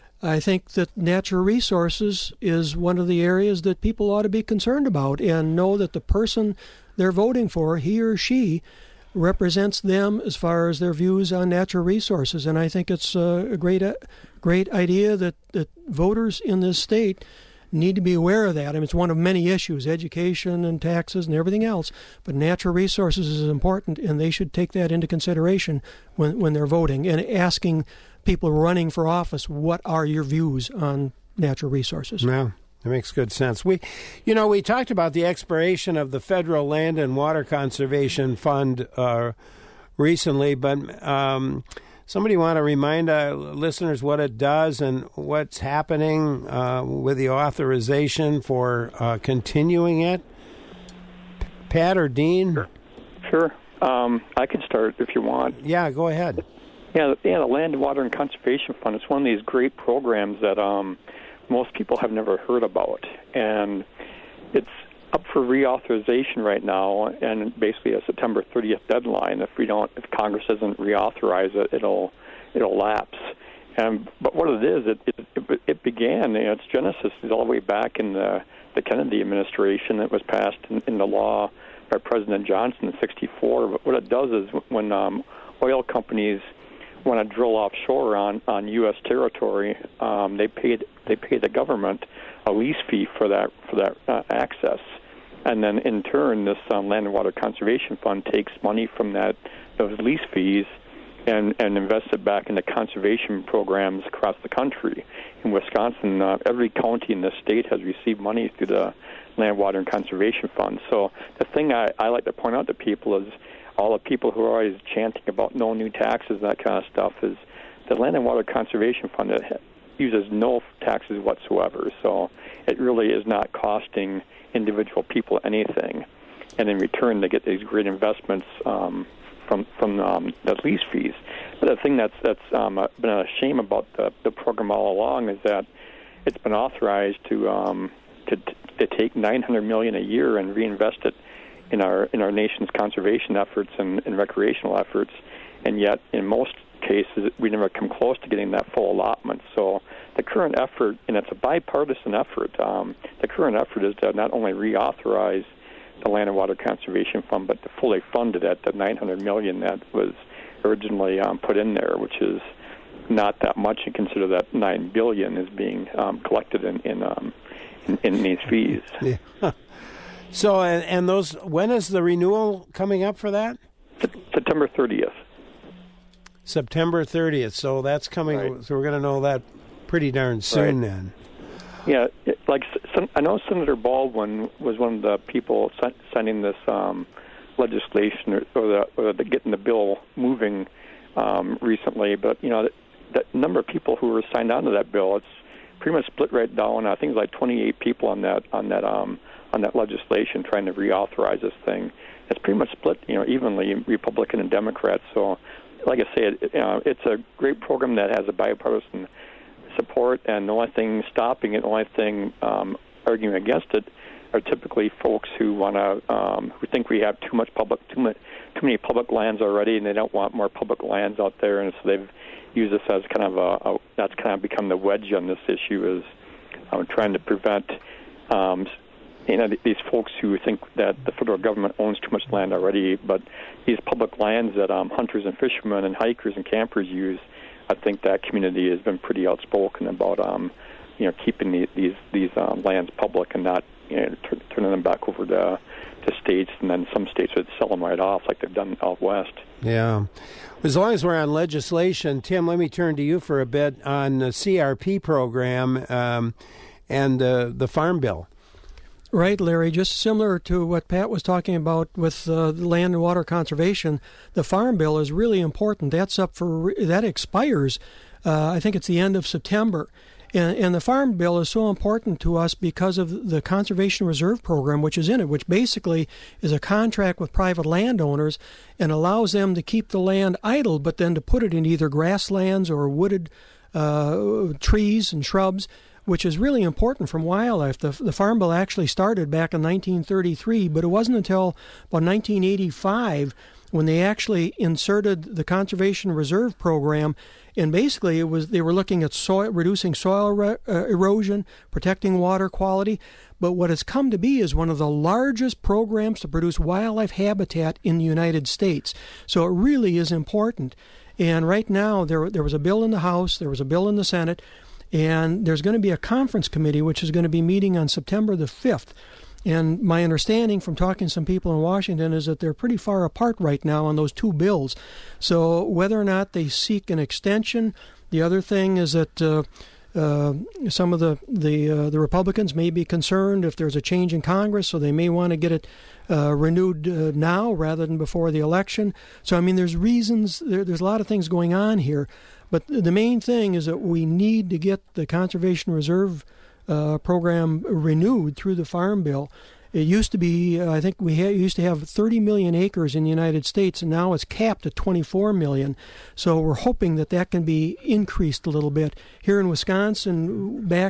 Speaker 4: I think that natural resources is one of the areas that people ought to be concerned about and know that the person they're voting for, he or she, represents them as far as their views on natural resources. And I think it's a great, great idea that, that voters in this state need to be aware of that. I mean, it's one of many issues, education and taxes and everything else, but natural resources is important, and they should take that into consideration when, when they're voting and asking people running for office, what are your views on natural resources?
Speaker 1: Yeah, that makes good sense. We, you know, we talked about the expiration of the Federal Land and Water Conservation Fund uh, recently, but um, somebody want to remind uh, listeners what it does and what's happening uh, with the authorization for uh, continuing it? Pat or Dean?
Speaker 3: Sure. Sure. Um, I can start if you want.
Speaker 1: Yeah, go ahead.
Speaker 3: Yeah, yeah, the Land, Water, and Conservation Fund is one of these great programs that um, most people have never heard about. And it's up for reauthorization right now, and basically a September thirtieth deadline. If we don't, if Congress doesn't reauthorize it, it'll it'll lapse. And but what it is, it it, it began. You know, its genesis is all the way back in the the Kennedy administration. It was passed in, in the law by President Johnson in sixty-four. But what it does is when um, oil companies want to drill offshore on, on U S territory, um, they paid they pay the government a lease fee for that for that uh, access, and then in turn, this um, Land and Water Conservation Fund takes money from that those lease fees and and invests it back into conservation programs across the country. In Wisconsin, uh, every county in the state has received money through the Land, Water, and Conservation Fund. So the thing I, I like to point out to people is all the people who are always chanting about no new taxes and that kind of stuff is the Land and Water Conservation Fund that uses no taxes whatsoever. So it really is not costing individual people anything. And in return, they get these great investments um, from from um, the lease fees. But the thing that's that's um, been a shame about the, the program all along is that it's been authorized to um, to, to take nine hundred million dollars a year and reinvest it in our in our nation's conservation efforts and, and recreational efforts, and yet in most cases we never come close to getting that full allotment. So the current effort, and it's a bipartisan effort, um, the current effort is to not only reauthorize the Land and Water Conservation Fund, but to fully fund it at the nine hundred million dollars that was originally um, put in there, which is not that much. You consider that nine billion dollars is being um, collected in in, um, in in these fees.
Speaker 1: Yeah. So, and, and those, when is the renewal coming up for that?
Speaker 3: September thirtieth.
Speaker 1: September thirtieth. So that's coming. Right. So we're going to know that pretty darn soon, right. Then.
Speaker 3: Yeah, it, like I know Senator Baldwin was one of the people signing this um, legislation or, or, the, or the getting the bill moving um, recently. But you know, the, the number of people who were signed on to that bill, it's pretty much split right down. I think it's like twenty-eight people on that on that um, on that legislation trying to reauthorize this thing. It's pretty much split, you know, evenly, Republican and Democrats. So, like I say, it, you know, it's a great program that has a bipartisan support, and the only thing stopping it, the only thing um, arguing against it, are typically folks who want to, um, who think we have too much public, too much, too many public lands already, and they don't want more public lands out there, and so they've used this as kind of a, a that's kind of become the wedge on this issue, is um, trying to prevent. Um, You know, these folks who think that the federal government owns too much land already, but these public lands that um, hunters and fishermen and hikers and campers use, I think that community has been pretty outspoken about, um, you know, keeping the, these these um, lands public and not, you know, t- turning them back over to, to states, and then some states would sell them right off like they've done out west.
Speaker 1: Yeah. As long as we're on legislation, Tim, let me turn to you for a bit on the C R P program um, and uh, the Farm Bill.
Speaker 4: Right, Larry. Just similar to what Pat was talking about with uh, land and water conservation, the Farm Bill is really important. That's up for that expires. Uh, I think it's the end of September, and, and the Farm Bill is so important to us because of the Conservation Reserve Program, which is in it, which basically is a contract with private landowners and allows them to keep the land idle, but then to put it in either grasslands or wooded uh, trees and shrubs, which is really important from wildlife. The, the Farm Bill actually started back in nineteen thirty-three, but it wasn't until about nineteen eighty-five when they actually inserted the Conservation Reserve Program, and basically it was they were looking at soil, reducing soil re, uh, erosion, protecting water quality. But what it's come to be is one of the largest programs to produce wildlife habitat in the United States. So it really is important. And right now there there was a bill in the House, there was a bill in the Senate, and there's going to be a conference committee which is going to be meeting on September the fifth. And my understanding from talking to some people in Washington is that they're pretty far apart right now on those two bills. So whether or not they seek an extension, the other thing is that uh, uh, some of the the, uh, the Republicans may be concerned if there's a change in Congress, so they may want to get it uh, renewed uh, now rather than before the election. So, I mean, there's reasons, there, there's a lot of things going on here. But the main thing is that we need to get the Conservation Reserve uh, Program renewed through the Farm Bill. It used to be, uh, I think we ha- used to have thirty million acres in the United States, and now it's capped at twenty-four million. So we're hoping that that can be increased a little bit. Here in Wisconsin, back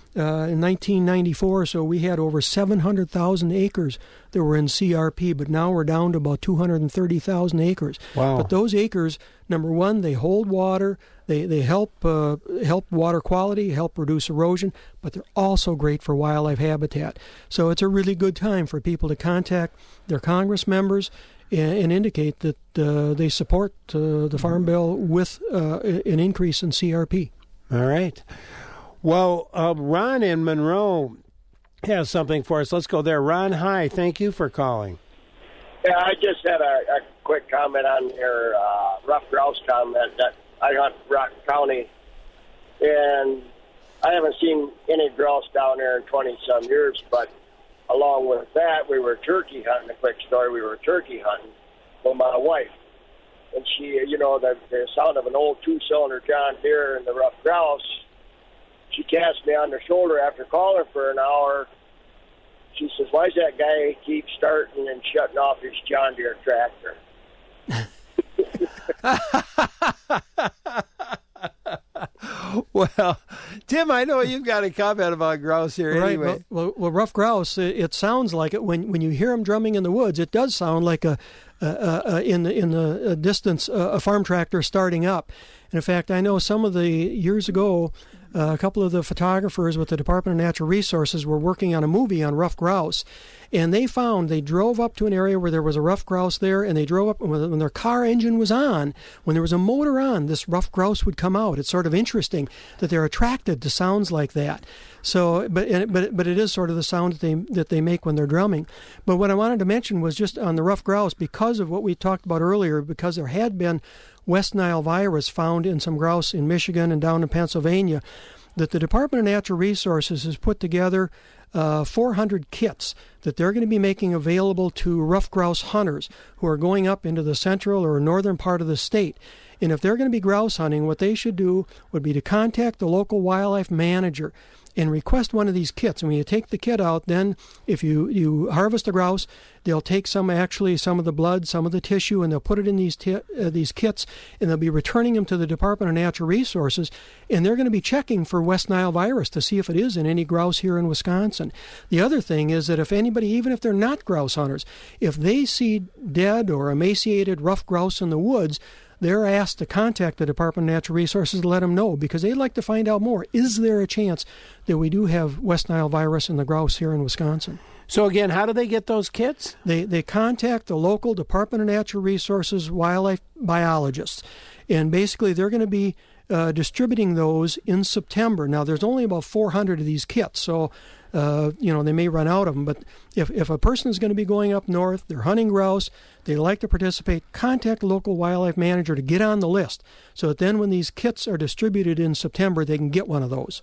Speaker 4: Uh, in nineteen ninety-four, so we had over seven hundred thousand acres that were in C R P, but now we're down to about two hundred thirty thousand acres.
Speaker 1: Wow.
Speaker 4: But those acres, number one, they hold water, they they help uh, help water quality, help reduce erosion, but they're also great for wildlife habitat. So it's a really good time for people to contact their Congress members and, and indicate that uh, they support uh, the Farm Bill with uh, an increase in C R P.
Speaker 1: All right. Well, uh, Ron in Monroe has something for us. Let's go there. Ron, hi. Thank you for calling.
Speaker 11: Yeah, I just had a, a quick comment on your uh, rough grouse comment. That I hunt Rock County, and I haven't seen any grouse down there in twenty-some years, but along with that, we were turkey hunting. A quick story, we were turkey hunting with my wife. And she, you know, the, the sound of an old two-cylinder John Deere and the rough grouse, she cast me on the shoulder after calling for an hour. She says, why does that guy keep starting and shutting off his John Deere tractor?
Speaker 1: Well, Tim, I know you've got a comment about grouse here
Speaker 4: right,
Speaker 1: anyway.
Speaker 4: Well, well, well, rough grouse, it, it sounds like it. When when you hear them drumming in the woods, it does sound like a, a, a, a in the in the distance a, a farm tractor starting up. And in fact, I know some of the years ago, uh, a couple of the photographers with the Department of Natural Resources were working on a movie on rough grouse, and they found they drove up to an area where there was a rough grouse there, and they drove up when their car engine was on, when there was a motor on, this rough grouse would come out. It's sort of interesting that they're attracted to sounds like that. So, but but but it is sort of the sound that they that they make when they're drumming. But what I wanted to mention was just on the rough grouse, because of what we talked about earlier, because there had been West Nile virus found in some grouse in Michigan and down in Pennsylvania, that the Department of Natural Resources has put together uh, four hundred kits that they're going to be making available to rough grouse hunters who are going up into the central or northern part of the state. And if they're going to be grouse hunting, what they should do would be to contact the local wildlife manager and request one of these kits. And when you take the kit out, then if you, you harvest a grouse, they'll take some, actually some of the blood, some of the tissue, and they'll put it in these t- uh, these kits, and they'll be returning them to the Department of Natural Resources, and they're going to be checking for West Nile virus to see if it is in any grouse here in Wisconsin. The other thing is that if anybody, even if they're not grouse hunters, if they see dead or emaciated rough grouse in the woods, they're asked to contact the Department of Natural Resources to let them know, because they'd like to find out more. Is there a chance that we do have West Nile virus in the grouse here in Wisconsin?
Speaker 1: So again, how do they get those kits?
Speaker 4: They they contact the local Department of Natural Resources wildlife biologists, and basically they're going to be uh, distributing those in September. Now, there's only about four hundred of these kits, so uh, you know they may run out of them. But if if a person is going to be going up north, they're hunting grouse, they like to participate, contact the local wildlife manager to get on the list, so that then when these kits are distributed in September, they can get one of those.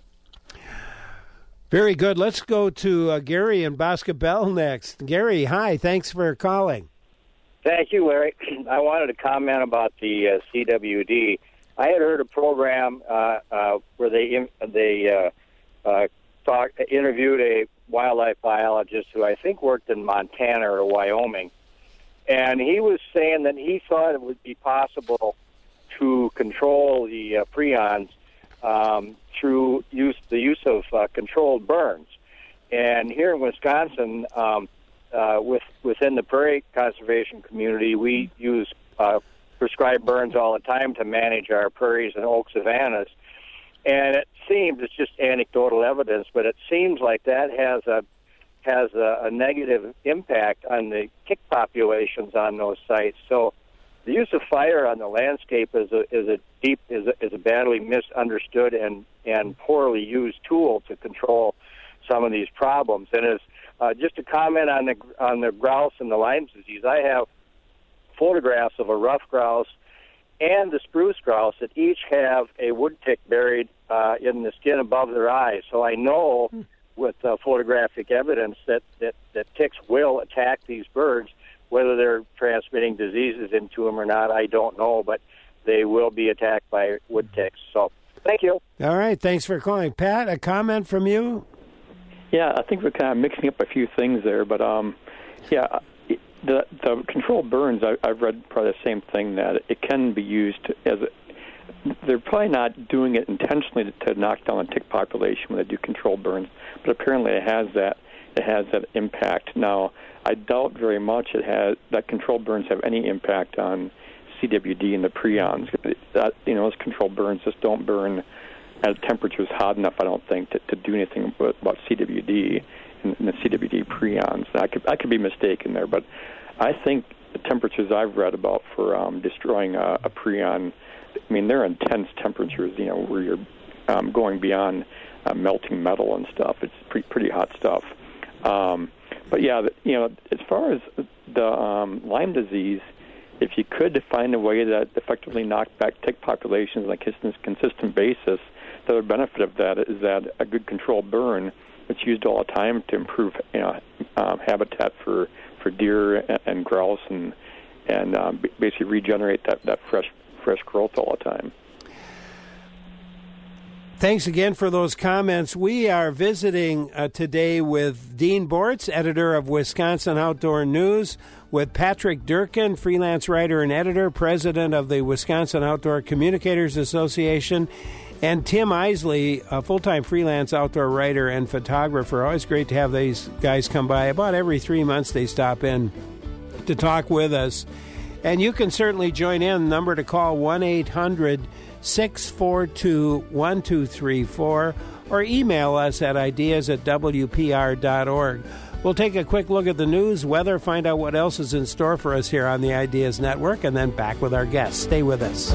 Speaker 1: Very good. Let's go to uh, Gary in Boscobel next. Gary, hi. Thanks for calling.
Speaker 12: Thank you, Larry. I wanted to comment about the uh, C W D. I had heard a program uh, uh, where they they uh, uh, talk, interviewed a wildlife biologist who I think worked in Montana or Wyoming, and he was saying that he thought it would be possible to control the uh, prions um, through use the use of uh, controlled burns. And here in Wisconsin, um, uh, with within the prairie conservation community, we use uh, prescribed burns all the time to manage our prairies and oak savannas. And it seems, it's just anecdotal evidence, but it seems like that has a has a, a negative impact on the tick populations on those sites. So the use of fire on the landscape is a is a deep is a, is a badly misunderstood and and poorly used tool to control some of these problems. And as uh, just to comment on the on the grouse and the Lyme disease, I have photographs of a rough grouse and the spruce grouse that each have a wood tick buried uh, in the skin above their eyes. So I know with uh, photographic evidence that, that, that ticks will attack these birds. Whether they're transmitting diseases into them or not, I don't know, but they will be attacked by wood ticks. So thank you.
Speaker 1: All right, thanks for calling. Pat, a comment from you?
Speaker 3: Yeah, I think we're kind of mixing up a few things there, but um, yeah, the the controlled burns, I, I've read probably the same thing, that it can be used as a, they're probably not doing it intentionally to, to knock down the tick population when they do controlled burns, but apparently it has that it has that impact. Now, I doubt very much it has that controlled burns have any impact on C W D and the prions. That, you know, those controlled burns just don't burn at temperatures hot enough, I don't think, to, to do anything about, about C W D and, and the C W D prions. I could I could be mistaken there, but I think the temperatures I've read about for um, destroying a, a prion, I mean, they're intense temperatures, you know, where you're um, going beyond uh, melting metal and stuff. It's pretty, pretty hot stuff. Um, but, yeah, you know, as far as the um, Lyme disease, if you could find a way that effectively knocked back tick populations on a consistent basis, the other benefit of that is that a good controlled burn, it's used all the time to improve, you know, um, habitat for, for deer and, and grouse and and um, basically regenerate that, that fresh fresh growth all the time.
Speaker 1: Thanks again for those comments. We are visiting uh, today with Dean Bortz, editor of Wisconsin Outdoor News, with Patrick Durkin, freelance writer and editor, president of the Wisconsin Outdoor Communicators Association, and Tim Isley, a full-time freelance outdoor writer and photographer. Always great to have these guys come by. About every three months they stop in to talk with us. And you can certainly join in. The number to call, one eight hundred six four two one two three four, or email us at ideas at w p r dot org. We'll take a quick look at the news, weather, find out what else is in store for us here on the Ideas Network, and then back with our guests. Stay with us.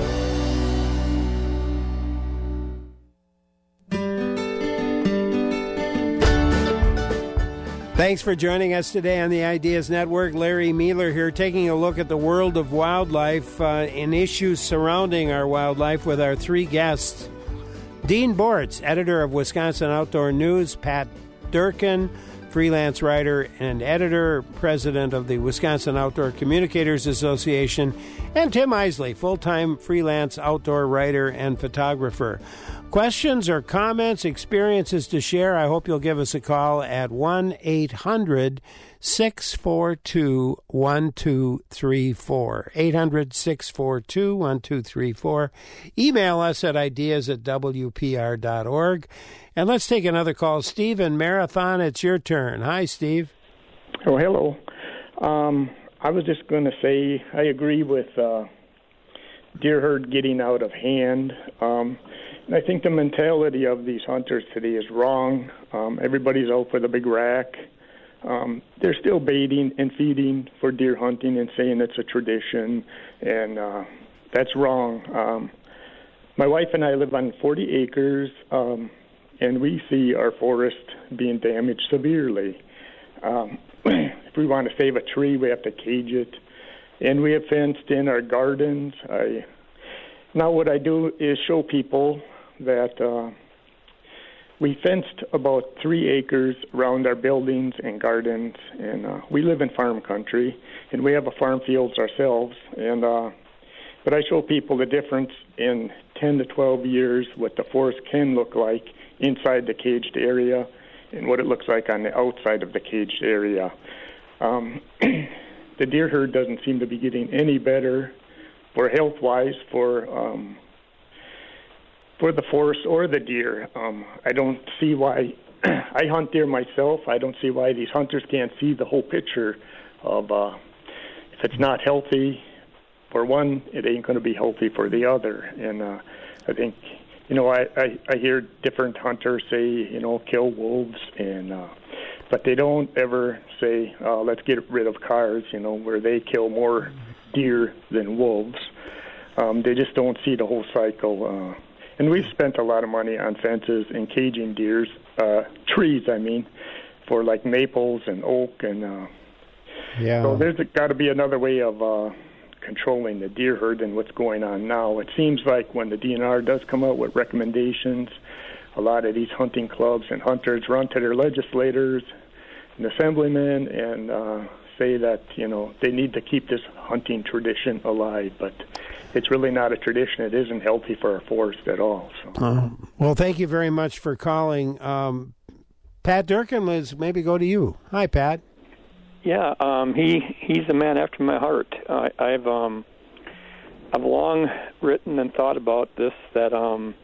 Speaker 1: Thanks for joining us today on the Ideas Network. Larry Mealer here, taking a look at the world of wildlife uh, and issues surrounding our wildlife with our three guests. Dean Bortz, editor of Wisconsin Outdoor News; Pat Durkin, freelance writer and editor, president of the Wisconsin Outdoor Communicators Association; and Tim Isley, full-time freelance outdoor writer and photographer. Questions or comments, experiences to share, I hope you'll give us a call at one eight hundred six four two one two three four. eight hundred six four two one two three four. Email us at ideas at w p r dot org. And let's take another call. Steve in Marathon, it's your turn. Hi, Steve.
Speaker 13: Oh, hello. Um, I was just going to say I agree with uh, deer herd getting out of hand. Um I think the mentality of these hunters today is wrong. Um, everybody's out for the big rack. Um, they're still baiting and feeding for deer hunting and saying it's a tradition, and uh, that's wrong. Um, my wife and I live on forty acres, um, and we see our forest being damaged severely. Um, if we want to save a tree, we have to cage it, and we have fenced in our gardens. I, now what I do is show people that uh, we fenced about three acres around our buildings and gardens, and uh, we live in farm country, and we have a farm fields ourselves. And uh, but I show people the difference in ten to twelve years what the forest can look like inside the caged area and what it looks like on the outside of the caged area. Um, the deer herd doesn't seem to be getting any better for health-wise for um, for the forest or the deer. Um, I don't see why. I hunt deer myself. I don't see why these hunters can't see the whole picture of uh, if it's not healthy for one, it ain't going to be healthy for the other. And uh, I think, you know, I, I, I hear different hunters say, you know, kill wolves, and uh, but they don't ever say, uh, let's get rid of cars, you know, where they kill more deer than wolves. Um, they just don't see the whole cycle. Uh, And we've spent a lot of money on fences and caging deers, uh, trees, I mean, for like maples and oak. And uh,
Speaker 1: yeah.
Speaker 13: So there's got to be another way of uh, controlling the deer herd than what's going on now. It seems like when the D N R does come out with recommendations, a lot of these hunting clubs and hunters run to their legislators and assemblymen and uh, say that, you know, they need to keep this hunting tradition alive. But it's really not a tradition. It isn't healthy for our forest at all. So.
Speaker 1: Uh, well, thank you very much for calling. Um, Pat Durkin, let's maybe go to you. Hi, Pat.
Speaker 3: Yeah, um, he he's a man after my heart. Uh, I've um, I've long written and thought about this that um,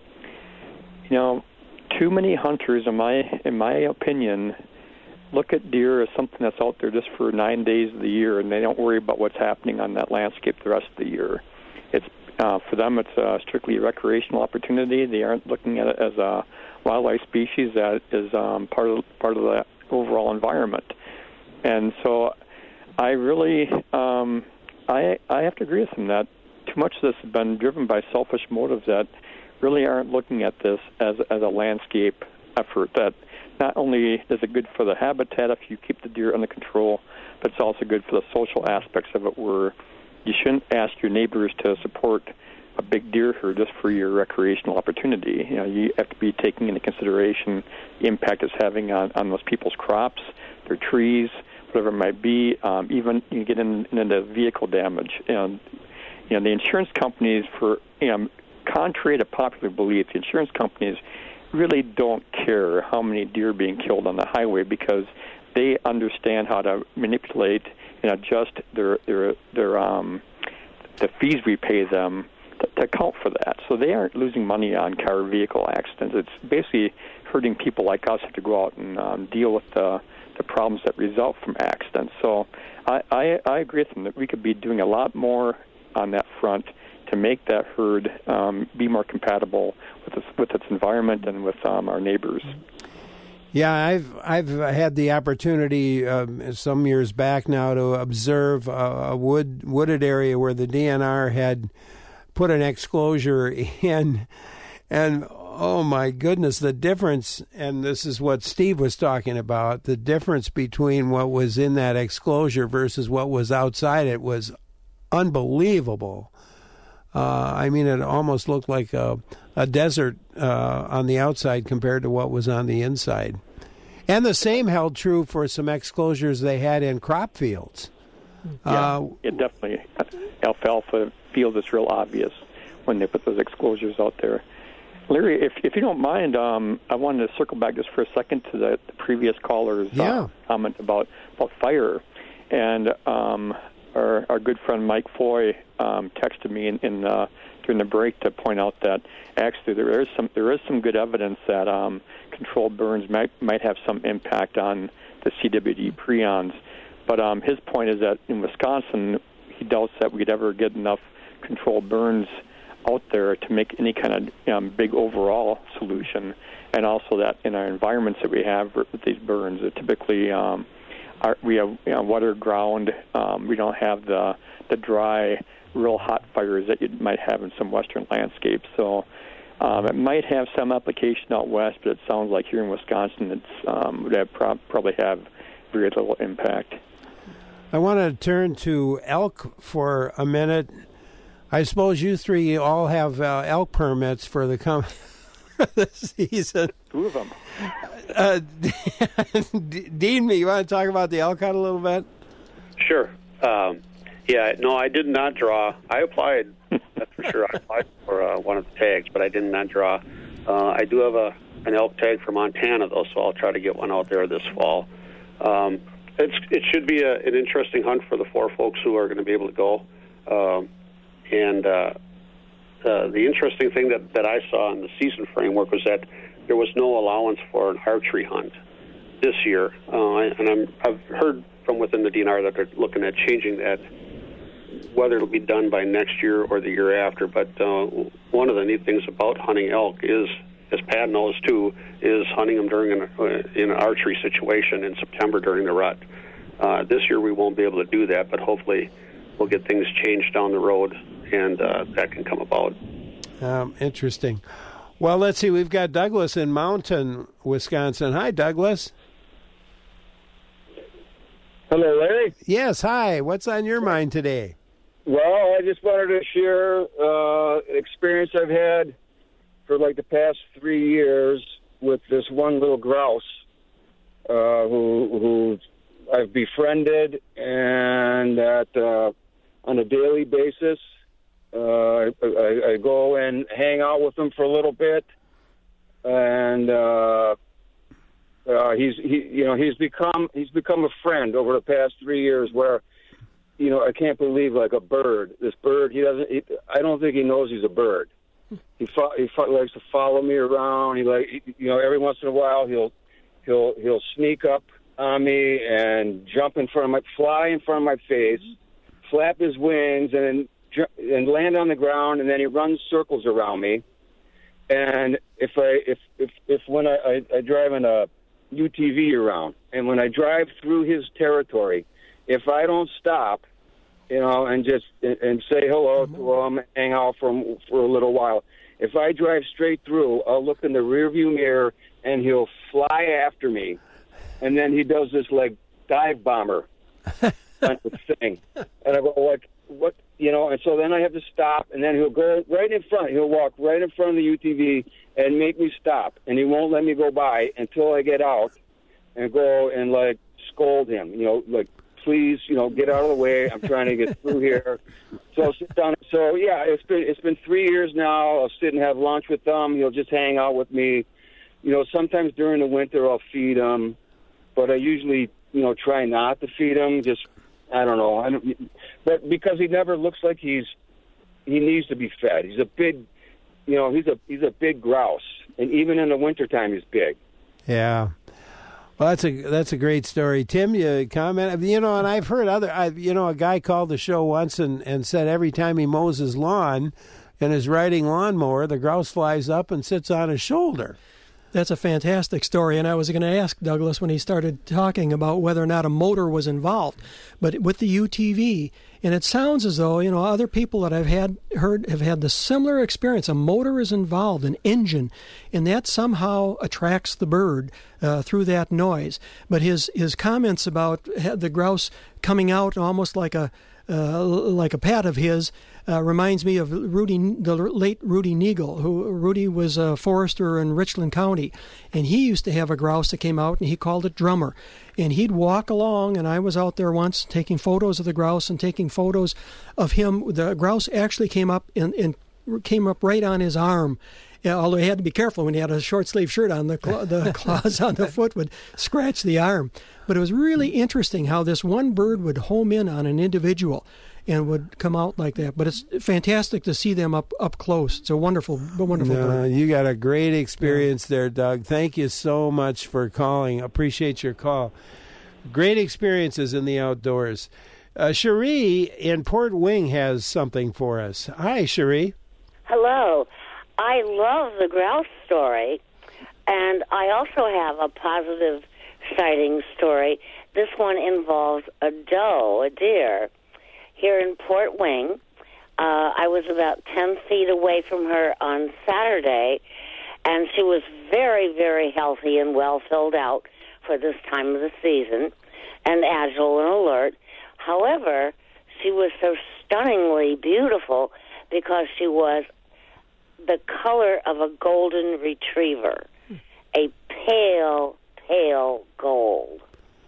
Speaker 3: you know, too many hunters, in my in my opinion, look at deer as something that's out there just for nine days of the year, and they don't worry about what's happening on that landscape the rest of the year. It's uh, for them, it's a strictly recreational opportunity. They aren't looking at it as a wildlife species that is um, part of part of the overall environment. And so, I really um, I I have to agree with them that too much of this has been driven by selfish motives that really aren't looking at this as as a landscape effort. That not only is it good for the habitat if you keep the deer under control, but it's also good for the social aspects of it, where you shouldn't ask your neighbors to support a big deer herd just for your recreational opportunity. You know, you have to be taking into consideration the impact it's having on, on those people's crops, their trees, whatever it might be. Um, even you get in, into vehicle damage. And you know, the insurance companies, for you know, contrary to popular belief, the insurance companies really don't care how many deer are being killed on the highway, because they understand how to manipulate and adjust their their their um the fees we pay them to, to account for that. So they aren't losing money on car vehicle accidents. It's basically hurting people like us have to go out and um, deal with the the problems that result from accidents. So I, I I agree with them that we could be doing a lot more on that front to make that herd um, be more compatible with its, with its environment and with um, our neighbors.
Speaker 1: Yeah, I've I've had the opportunity um, some years back now to observe a, a wood wooded area where the D N R had put an exclosure in, and oh my goodness, the difference, and this is what Steve was talking about, the difference between what was in that exclosure versus what was outside it was unbelievable. Uh, I mean, it almost looked like a, a desert uh, on the outside compared to what was on the inside. And the same held true for some exclosures they had in crop fields.
Speaker 3: Yeah, uh, it definitely. Alfalfa fields is real obvious when they put those exclosures out there. Larry, if if you don't mind, um, I wanted to circle back just for a second to the, the previous caller's
Speaker 1: yeah.
Speaker 3: uh, comment about, about fire. And um, our, our good friend Mike Foy um, texted me in, in uh, during the break to point out that actually there is some there is some good evidence that um, controlled burns might might have some impact on the C W D prions. But um, his point is that in Wisconsin, he doubts that we'd ever get enough controlled burns out there to make any kind of um, big overall solution. And also that in our environments that we have with these burns, are typically um, are, we have you know, wetter ground. Um, we don't have the the dry, real hot fires that you might have in some western landscapes. So um, it might have some application out west, but it sounds like here in Wisconsin, it's um, would have pro- probably have very little impact.
Speaker 1: I want to turn to elk for a minute. I suppose you three all have uh, elk permits for the com- the season.
Speaker 3: Two of them.
Speaker 1: Uh, Dean, you want to talk about the elk hunt a little bit?
Speaker 2: Sure. Um, yeah, no, I did not draw. I applied, that's for sure. I applied for uh, one of the tags, but I did not draw. Uh, I do have a an elk tag for Montana, though, so I'll try to get one out there this fall. Um, it's, it should be a, an interesting hunt for the four folks who are going to be able to go. Um, and uh, uh, the interesting thing that, that I saw in the season framework was that there was no allowance for an archery hunt this year. Uh, and I'm, I've heard from within the D N R that they're looking at changing that, whether it'll be done by next year or the year after. But uh, one of the neat things about hunting elk is, as Pat knows too, is hunting them during an, uh, in an archery situation in September during the rut. Uh, this year we won't be able to do that, but hopefully we'll get things changed down the road, and uh, that can come about.
Speaker 1: Um, interesting. Well, let's see. We've got Douglas in Mountain, Wisconsin. Hi, Douglas.
Speaker 14: Hello, Larry.
Speaker 1: Yes, hi. What's on your mind today?
Speaker 14: Well, I just wanted to share uh, an experience I've had for like the past three years with this one little grouse uh, who who I've befriended, and that uh, on a daily basis uh, I, I go and hang out with him for a little bit, and uh, uh, he's he you know he's become he's become a friend over the past three years where you know, I can't believe like a bird. This bird, he doesn't. He, I don't think he knows he's a bird. He fo- he fo- likes to follow me around. He like, he, you know, every once in a while he'll he'll he'll sneak up on me and jump in front of my, fly in front of my face, flap his wings, and then ju- and land on the ground, and then he runs circles around me. And if I if if if when I I, I drive in a U T V around, and when I drive through his territory, if I don't stop, you know, and just and say hello to him, hang out for for a little while. If I drive straight through, I'll look in the rearview mirror, and he'll fly after me, and then he does this like dive bomber kind of thing, and I go like, what, you know? And so then I have to stop, and then he'll go right in front. He'll walk right in front of the U T V and make me stop, and he won't let me go by until I get out and go and like scold him, you know, like, please, you know, get out of the way. I'm trying to get through here. So I'll sit down. So yeah, it's been it's been three years now. I'll sit and have lunch with them. He'll just hang out with me. You know, sometimes during the winter I'll feed him, but I usually, you know, try not to feed him. Just I don't know. I don't, but because he never looks like he's he needs to be fed. He's a big, you know, he's a he's a big grouse, and even in the wintertime he's big.
Speaker 1: Yeah. Well, that's a that's a great story, Tim. You comment, you know, and I've heard other, I, you know, a guy called the show once and, and said every time he mows his lawn and is riding lawnmower, the grouse flies up and sits on his shoulder.
Speaker 4: That's a fantastic story, and I was going to ask Douglas when he started talking about whether or not a motor was involved, but with the U T V, and it sounds as though, you know, other people that I've had heard have had the similar experience. A motor is involved, an engine, and that somehow attracts the bird uh, through that noise. But his his comments about the grouse coming out almost like a uh, like a pet of his uh, reminds me of Rudy, the late Rudy Neagle, who Rudy was a forester in Richland County, and he used to have a grouse that came out, and he called it Drummer. And he'd walk along, and I was out there once taking photos of the grouse and taking photos of him. The grouse actually came up and, and came up right on his arm. Yeah, although he had to be careful when he had a short-sleeve shirt on, the cl- the claws on the foot would scratch the arm. But it was really interesting how this one bird would home in on an individual and would come out like that. But it's fantastic to see them up, up close. It's a wonderful, wonderful
Speaker 1: no,
Speaker 4: bird.
Speaker 1: You got a great experience there, Doug. Thank you so much for calling. Appreciate your call. Great experiences in the outdoors. Uh, Cherie in Port Wing has something for us. Hi, Cherie.
Speaker 15: Hello. I love the grouse story, and I also have a positive sighting story. This one involves a doe, a deer, here in Port Wing. Uh, I was about ten feet away from her on Saturday, and she was very, very healthy and well filled out for this time of the season, and agile and alert. However, she was so stunningly beautiful because she was the color of a golden retriever, a pale, pale gold.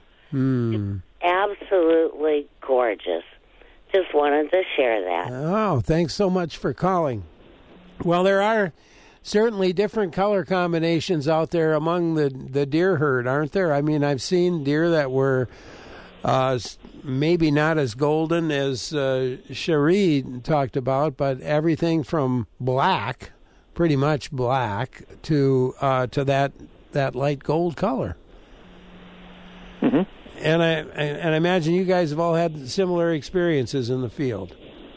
Speaker 1: Mm.
Speaker 15: Absolutely gorgeous. Just wanted to share that.
Speaker 1: Oh, thanks so much for calling. Well, there are certainly different color combinations out there among the, the deer herd, aren't there? I mean, I've seen deer that were uh, maybe not as golden as uh, Cherie talked about, but everything from black, pretty much black, to uh, to that that light gold color.
Speaker 3: Mm-hmm.
Speaker 1: And I and I imagine you guys have all had similar experiences in the field.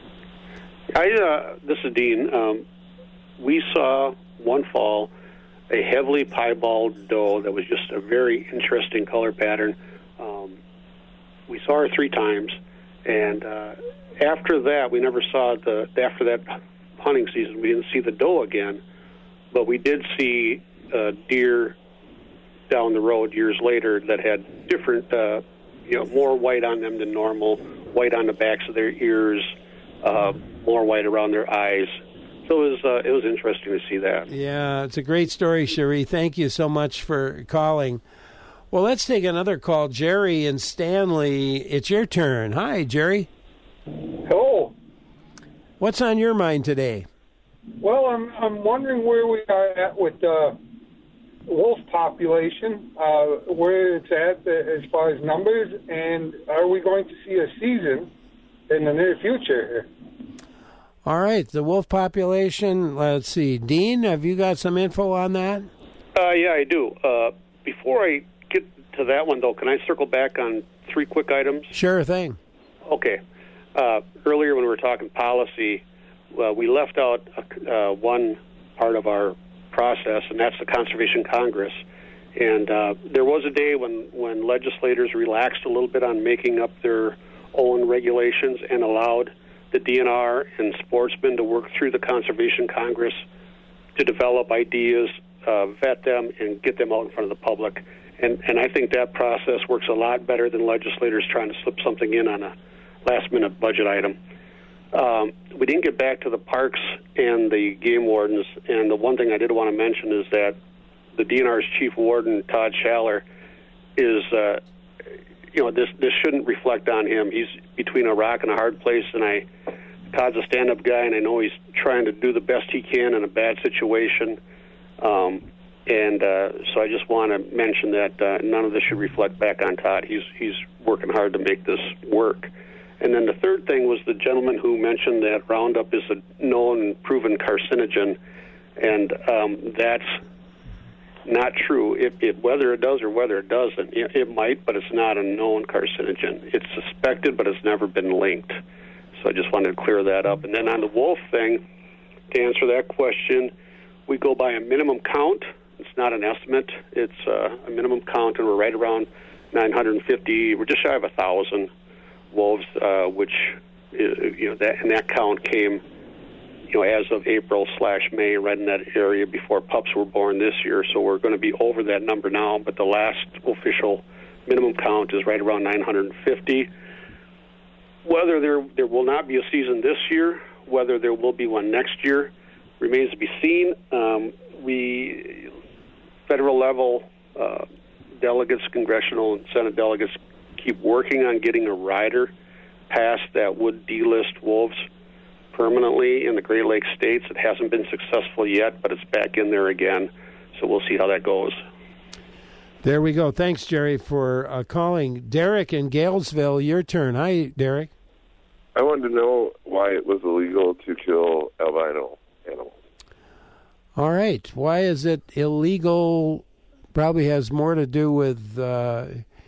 Speaker 2: I uh, this is Dean. Um, we saw one fall a heavily piebald doe that was just a very interesting color pattern. Um, we saw her three times, and uh, after that, we never saw the. After that hunting season, we didn't see the doe again, but we did see uh, deer down the road years later that had different, uh, you know, more white on them than normal, white on the backs of their ears, uh, more white around their eyes. So it was uh, it was interesting to see that.
Speaker 1: Yeah, it's a great story, Cherie. Thank you so much for calling. Well, let's take another call. Jerry and Stanley, it's your turn. Hi, Jerry.
Speaker 16: Hello.
Speaker 1: What's on your mind today?
Speaker 16: Well, I'm I'm wondering where we are at with the wolf population, uh, where it's at as far as numbers, and are we going to see a season in the near future.
Speaker 1: All right, the wolf population, let's see. Dean, have you got some info on that?
Speaker 2: Uh, yeah, I do. Uh, before I get to that one, though, can I circle back on three quick items?
Speaker 1: Sure thing.
Speaker 2: Okay. Uh, earlier when we were talking policy, uh, we left out uh, one part of our process, and that's the Conservation Congress. And uh, there was a day when, when legislators relaxed a little bit on making up their own regulations and allowed the D N R and sportsmen to work through the Conservation Congress to develop ideas, uh, vet them, and get them out in front of the public. And, and I think that process works a lot better than legislators trying to slip something in on a last-minute budget item. Um, we didn't get back to the parks and the game wardens, and the one thing I did want to mention is that the D N R's chief warden, Todd Schaller, is, uh, you know, this this shouldn't reflect on him. He's between a rock and a hard place, and I, Todd's a stand-up guy, and I know he's trying to do the best he can in a bad situation. Um, and uh, so I just want to mention that uh, none of this should reflect back on Todd. He's he's working hard to make this work. And then the third thing was the gentleman who mentioned that Roundup is a known and proven carcinogen, and um, that's not true. It, it, whether it does or whether it doesn't, it, it might, but it's not a known carcinogen. It's suspected, but it's never been linked. So I just wanted to clear that up. And then on the wolf thing, to answer that question, we go by a minimum count. It's not an estimate. It's uh, a minimum count, and we're right around nine hundred fifty. We're just shy of one thousand wolves, uh, which, you know, that and that count came, you know, as of April slash May, right in that area before pups were born this year. So we're going to be over that number now, but the last official minimum count is right around nine hundred fifty. Whether there there will not be a season this year, whether there will be one next year, remains to be seen. Um, we, federal level uh, delegates, congressional and Senate delegates, keep working on getting a rider passed that would delist wolves permanently in the Great Lakes states. It hasn't been successful yet, but it's back in there again. So we'll see how that goes.
Speaker 1: There we go. Thanks, Jerry, for uh, calling. Derek in Galesville, your turn. Hi, Derek.
Speaker 17: I wanted to know why it was illegal to kill albino animals.
Speaker 1: All right. Why is it illegal? Probably has more to do with uh,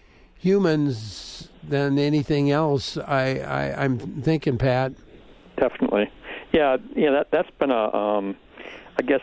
Speaker 1: humans than anything else. I, I, I'm thinking, Pat.
Speaker 3: Definitely. Yeah, yeah. That that's been a. Um, I guess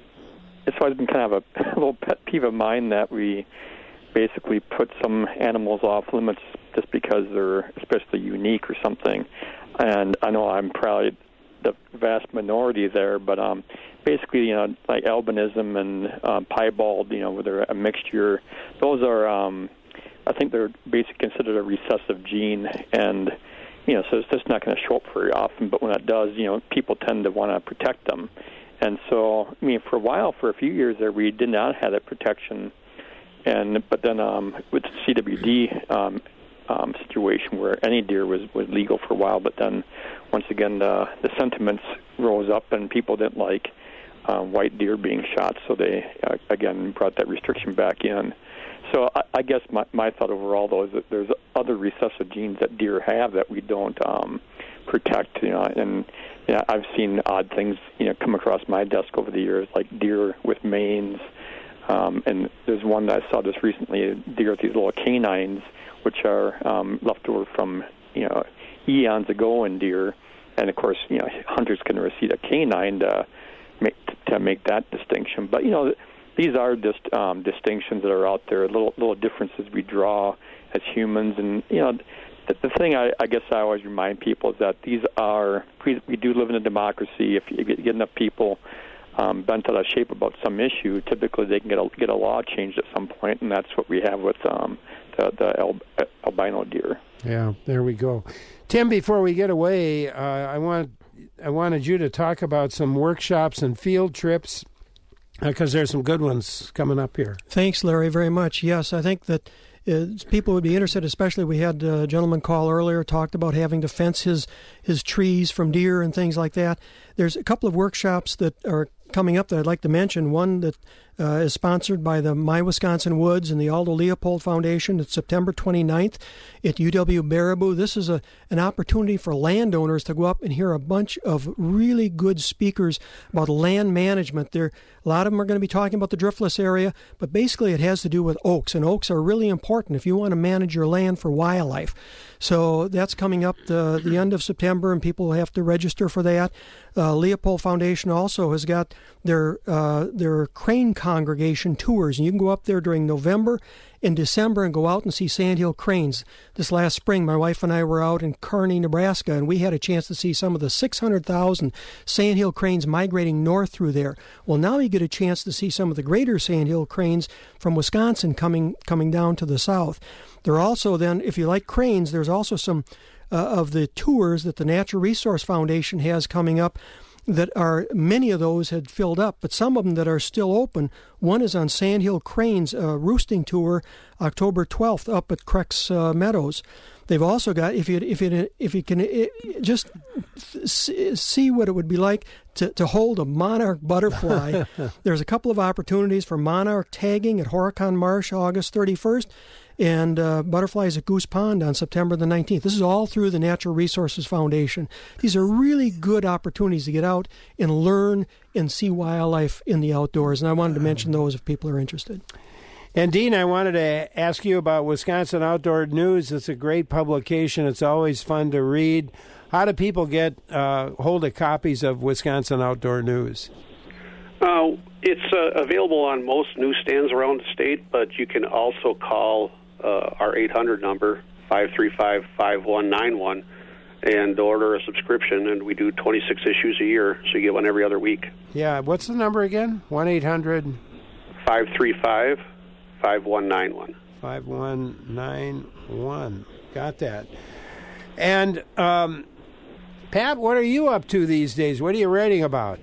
Speaker 3: it's always been kind of a, a little pet peeve of mine that we basically put some animals off limits just because they're especially unique or something. And I know I'm probably the vast minority there, but um, basically, you know, like albinism and um, piebald, you know, where they're a mixture, those are, um, I think they're basically considered a recessive gene, and you know, so it's just not going to show up very often. But when it does, you know, people tend to want to protect them. And so, I mean, for a while, for a few years there, we did not have that protection. And but then um, with the C W D um, um, situation where any deer was, was legal for a while, but then once again the, the sentiments rose up and people didn't like uh, white deer being shot, so they uh, again brought that restriction back in. So I, I guess my, my thought overall, though, is that there's other recessive genes that deer have that we don't um, protect. You know, and you know, I've seen odd things, you know, come across my desk over the years, like deer with manes. Um, and there's one that I saw just recently, deer with these little canines, which are um, left over from, you know, eons ago in deer. And of course, you know, hunters can receive a canine to make to make that distinction. But you know, these are just um, distinctions that are out there, little little differences we draw as humans. And you know, the, the thing I, I guess I always remind people is that these are we, we do live in a democracy. If you get, get enough people um, bent out of shape about some issue, typically they can get a, get a law changed at some point, and that's what we have with um, the, the al, albino deer.
Speaker 1: Yeah, there we go. Tim, before we get away, uh, I want I wanted you to talk about some workshops and field trips, because uh, there's some good ones coming up here.
Speaker 4: Thanks, Larry, very much. Yes, I think that uh, people would be interested, especially we had a gentleman call earlier, talked about having to fence his, his trees from deer and things like that. There's a couple of workshops that are coming up that I'd like to mention. One that uh, is sponsored by the My Wisconsin Woods and the Aldo Leopold Foundation. It's September twenty-ninth at U W Baraboo. This is a an opportunity for landowners to go up and hear a bunch of really good speakers about land management. There, a lot of them are going to be talking about the driftless area, but basically it has to do with oaks, and oaks are really important if you want to manage your land for wildlife. So that's coming up the, the end of September, and people have to register for that. Uh, Leopold Foundation also has got their uh, their crane congregation tours, and you can go up there during November and December and go out and see sandhill cranes. This last spring, my wife and I were out in Kearney, Nebraska, and we had a chance to see some of the six hundred thousand sandhill cranes migrating north through there. Well, now you get a chance to see some of the greater sandhill cranes from Wisconsin coming coming down to the south. There are also then, if you like cranes, there's also some uh, of the tours that the Natural Resource Foundation has coming up that are, many of those had filled up, but some of them that are still open. One is on Sandhill Cranes uh, roosting tour, October twelfth, up at Crex uh, Meadows. They've also got, if you if you if you can it, just see what it would be like to, to hold a monarch butterfly. There's a couple of opportunities for monarch tagging at Horicon Marsh, August thirty-first. And uh, butterflies at Goose Pond on September the nineteenth. This is all through the Natural Resources Foundation. These are really good opportunities to get out and learn and see wildlife in the outdoors. And I wanted to mention those if people are interested.
Speaker 1: And Dean, I wanted to ask you about Wisconsin Outdoor News. It's a great publication. It's always fun to read. How do people get uh, hold of copies of Wisconsin Outdoor News?
Speaker 2: Uh, it's uh, available on most newsstands around the state, but you can also call uh, our eight hundred number, five three five, five one nine one, and order a subscription, and we do twenty-six issues a year, so you get one every other week.
Speaker 1: Yeah, what's the number again? one eight hundred
Speaker 2: five three five, five one nine one.
Speaker 1: five one nine one. Got that. And, um, Pat, what are you up to these days? What are you writing about?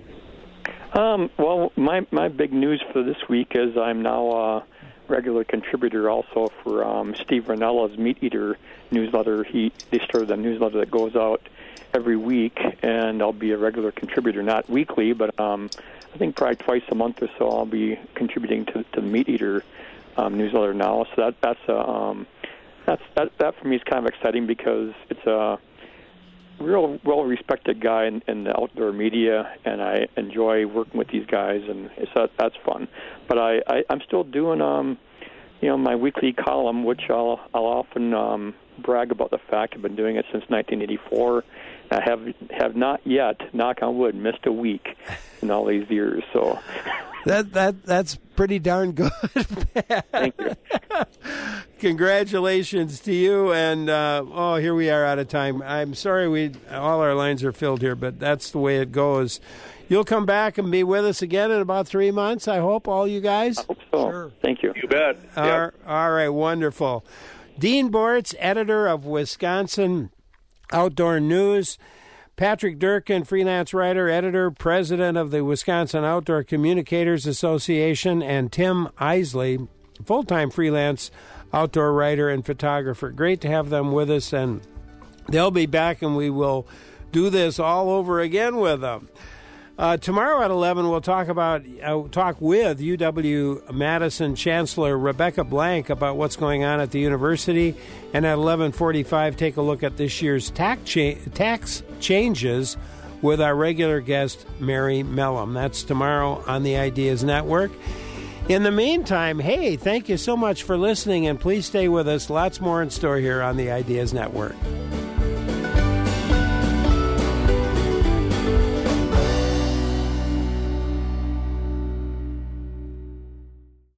Speaker 3: Um, well, my, my big news for this week is I'm now a regular contributor also for um, Steve Rinella's Meat Eater newsletter. He They started a newsletter that goes out every week, and I'll be a regular contributor, not weekly, but um, I think probably twice a month or so I'll be contributing to, to the Meat Eater um, newsletter now. So that that's a, um, that's that that for me is kind of exciting because it's a real well-respected guy in, in the outdoor media, and I enjoy working with these guys, and it's, that, that's fun. But I, I, I'm still doing, um, you know, my weekly column, which I'll, I'll often um, brag about the fact I've been doing it since nineteen eighty-four. I have have not yet, knock on wood, missed a week in all these years. So
Speaker 1: that that that's pretty darn good.
Speaker 3: Thank you.
Speaker 1: Congratulations to you, and uh, oh, here we are out of time. I'm sorry we all our lines are filled here, but that's the way it goes. You'll come back and be with us again in about three months, I hope, all you guys?
Speaker 3: I hope so. Sure. Thank you.
Speaker 2: You bet.
Speaker 1: All,
Speaker 2: yep.
Speaker 1: all right, wonderful. Dean Boritz, editor of Wisconsin Outdoor News. Patrick Durkin, freelance writer, editor, president of the Wisconsin Outdoor Communicators Association, and Tim Isley, full-time freelance outdoor writer and photographer. Great to have them with us, and they'll be back, and we will do this all over again with them. Uh, tomorrow at eleven, we'll talk about uh, talk with U W-Madison Chancellor Rebecca Blank about what's going on at the university, and at eleven forty-five, take a look at this year's tax cha- tax changes with our regular guest, Mary Mellum. That's tomorrow on the Ideas Network. In the meantime, hey, thank you so much for listening, and please stay with us. Lots more in store here on the Ideas Network.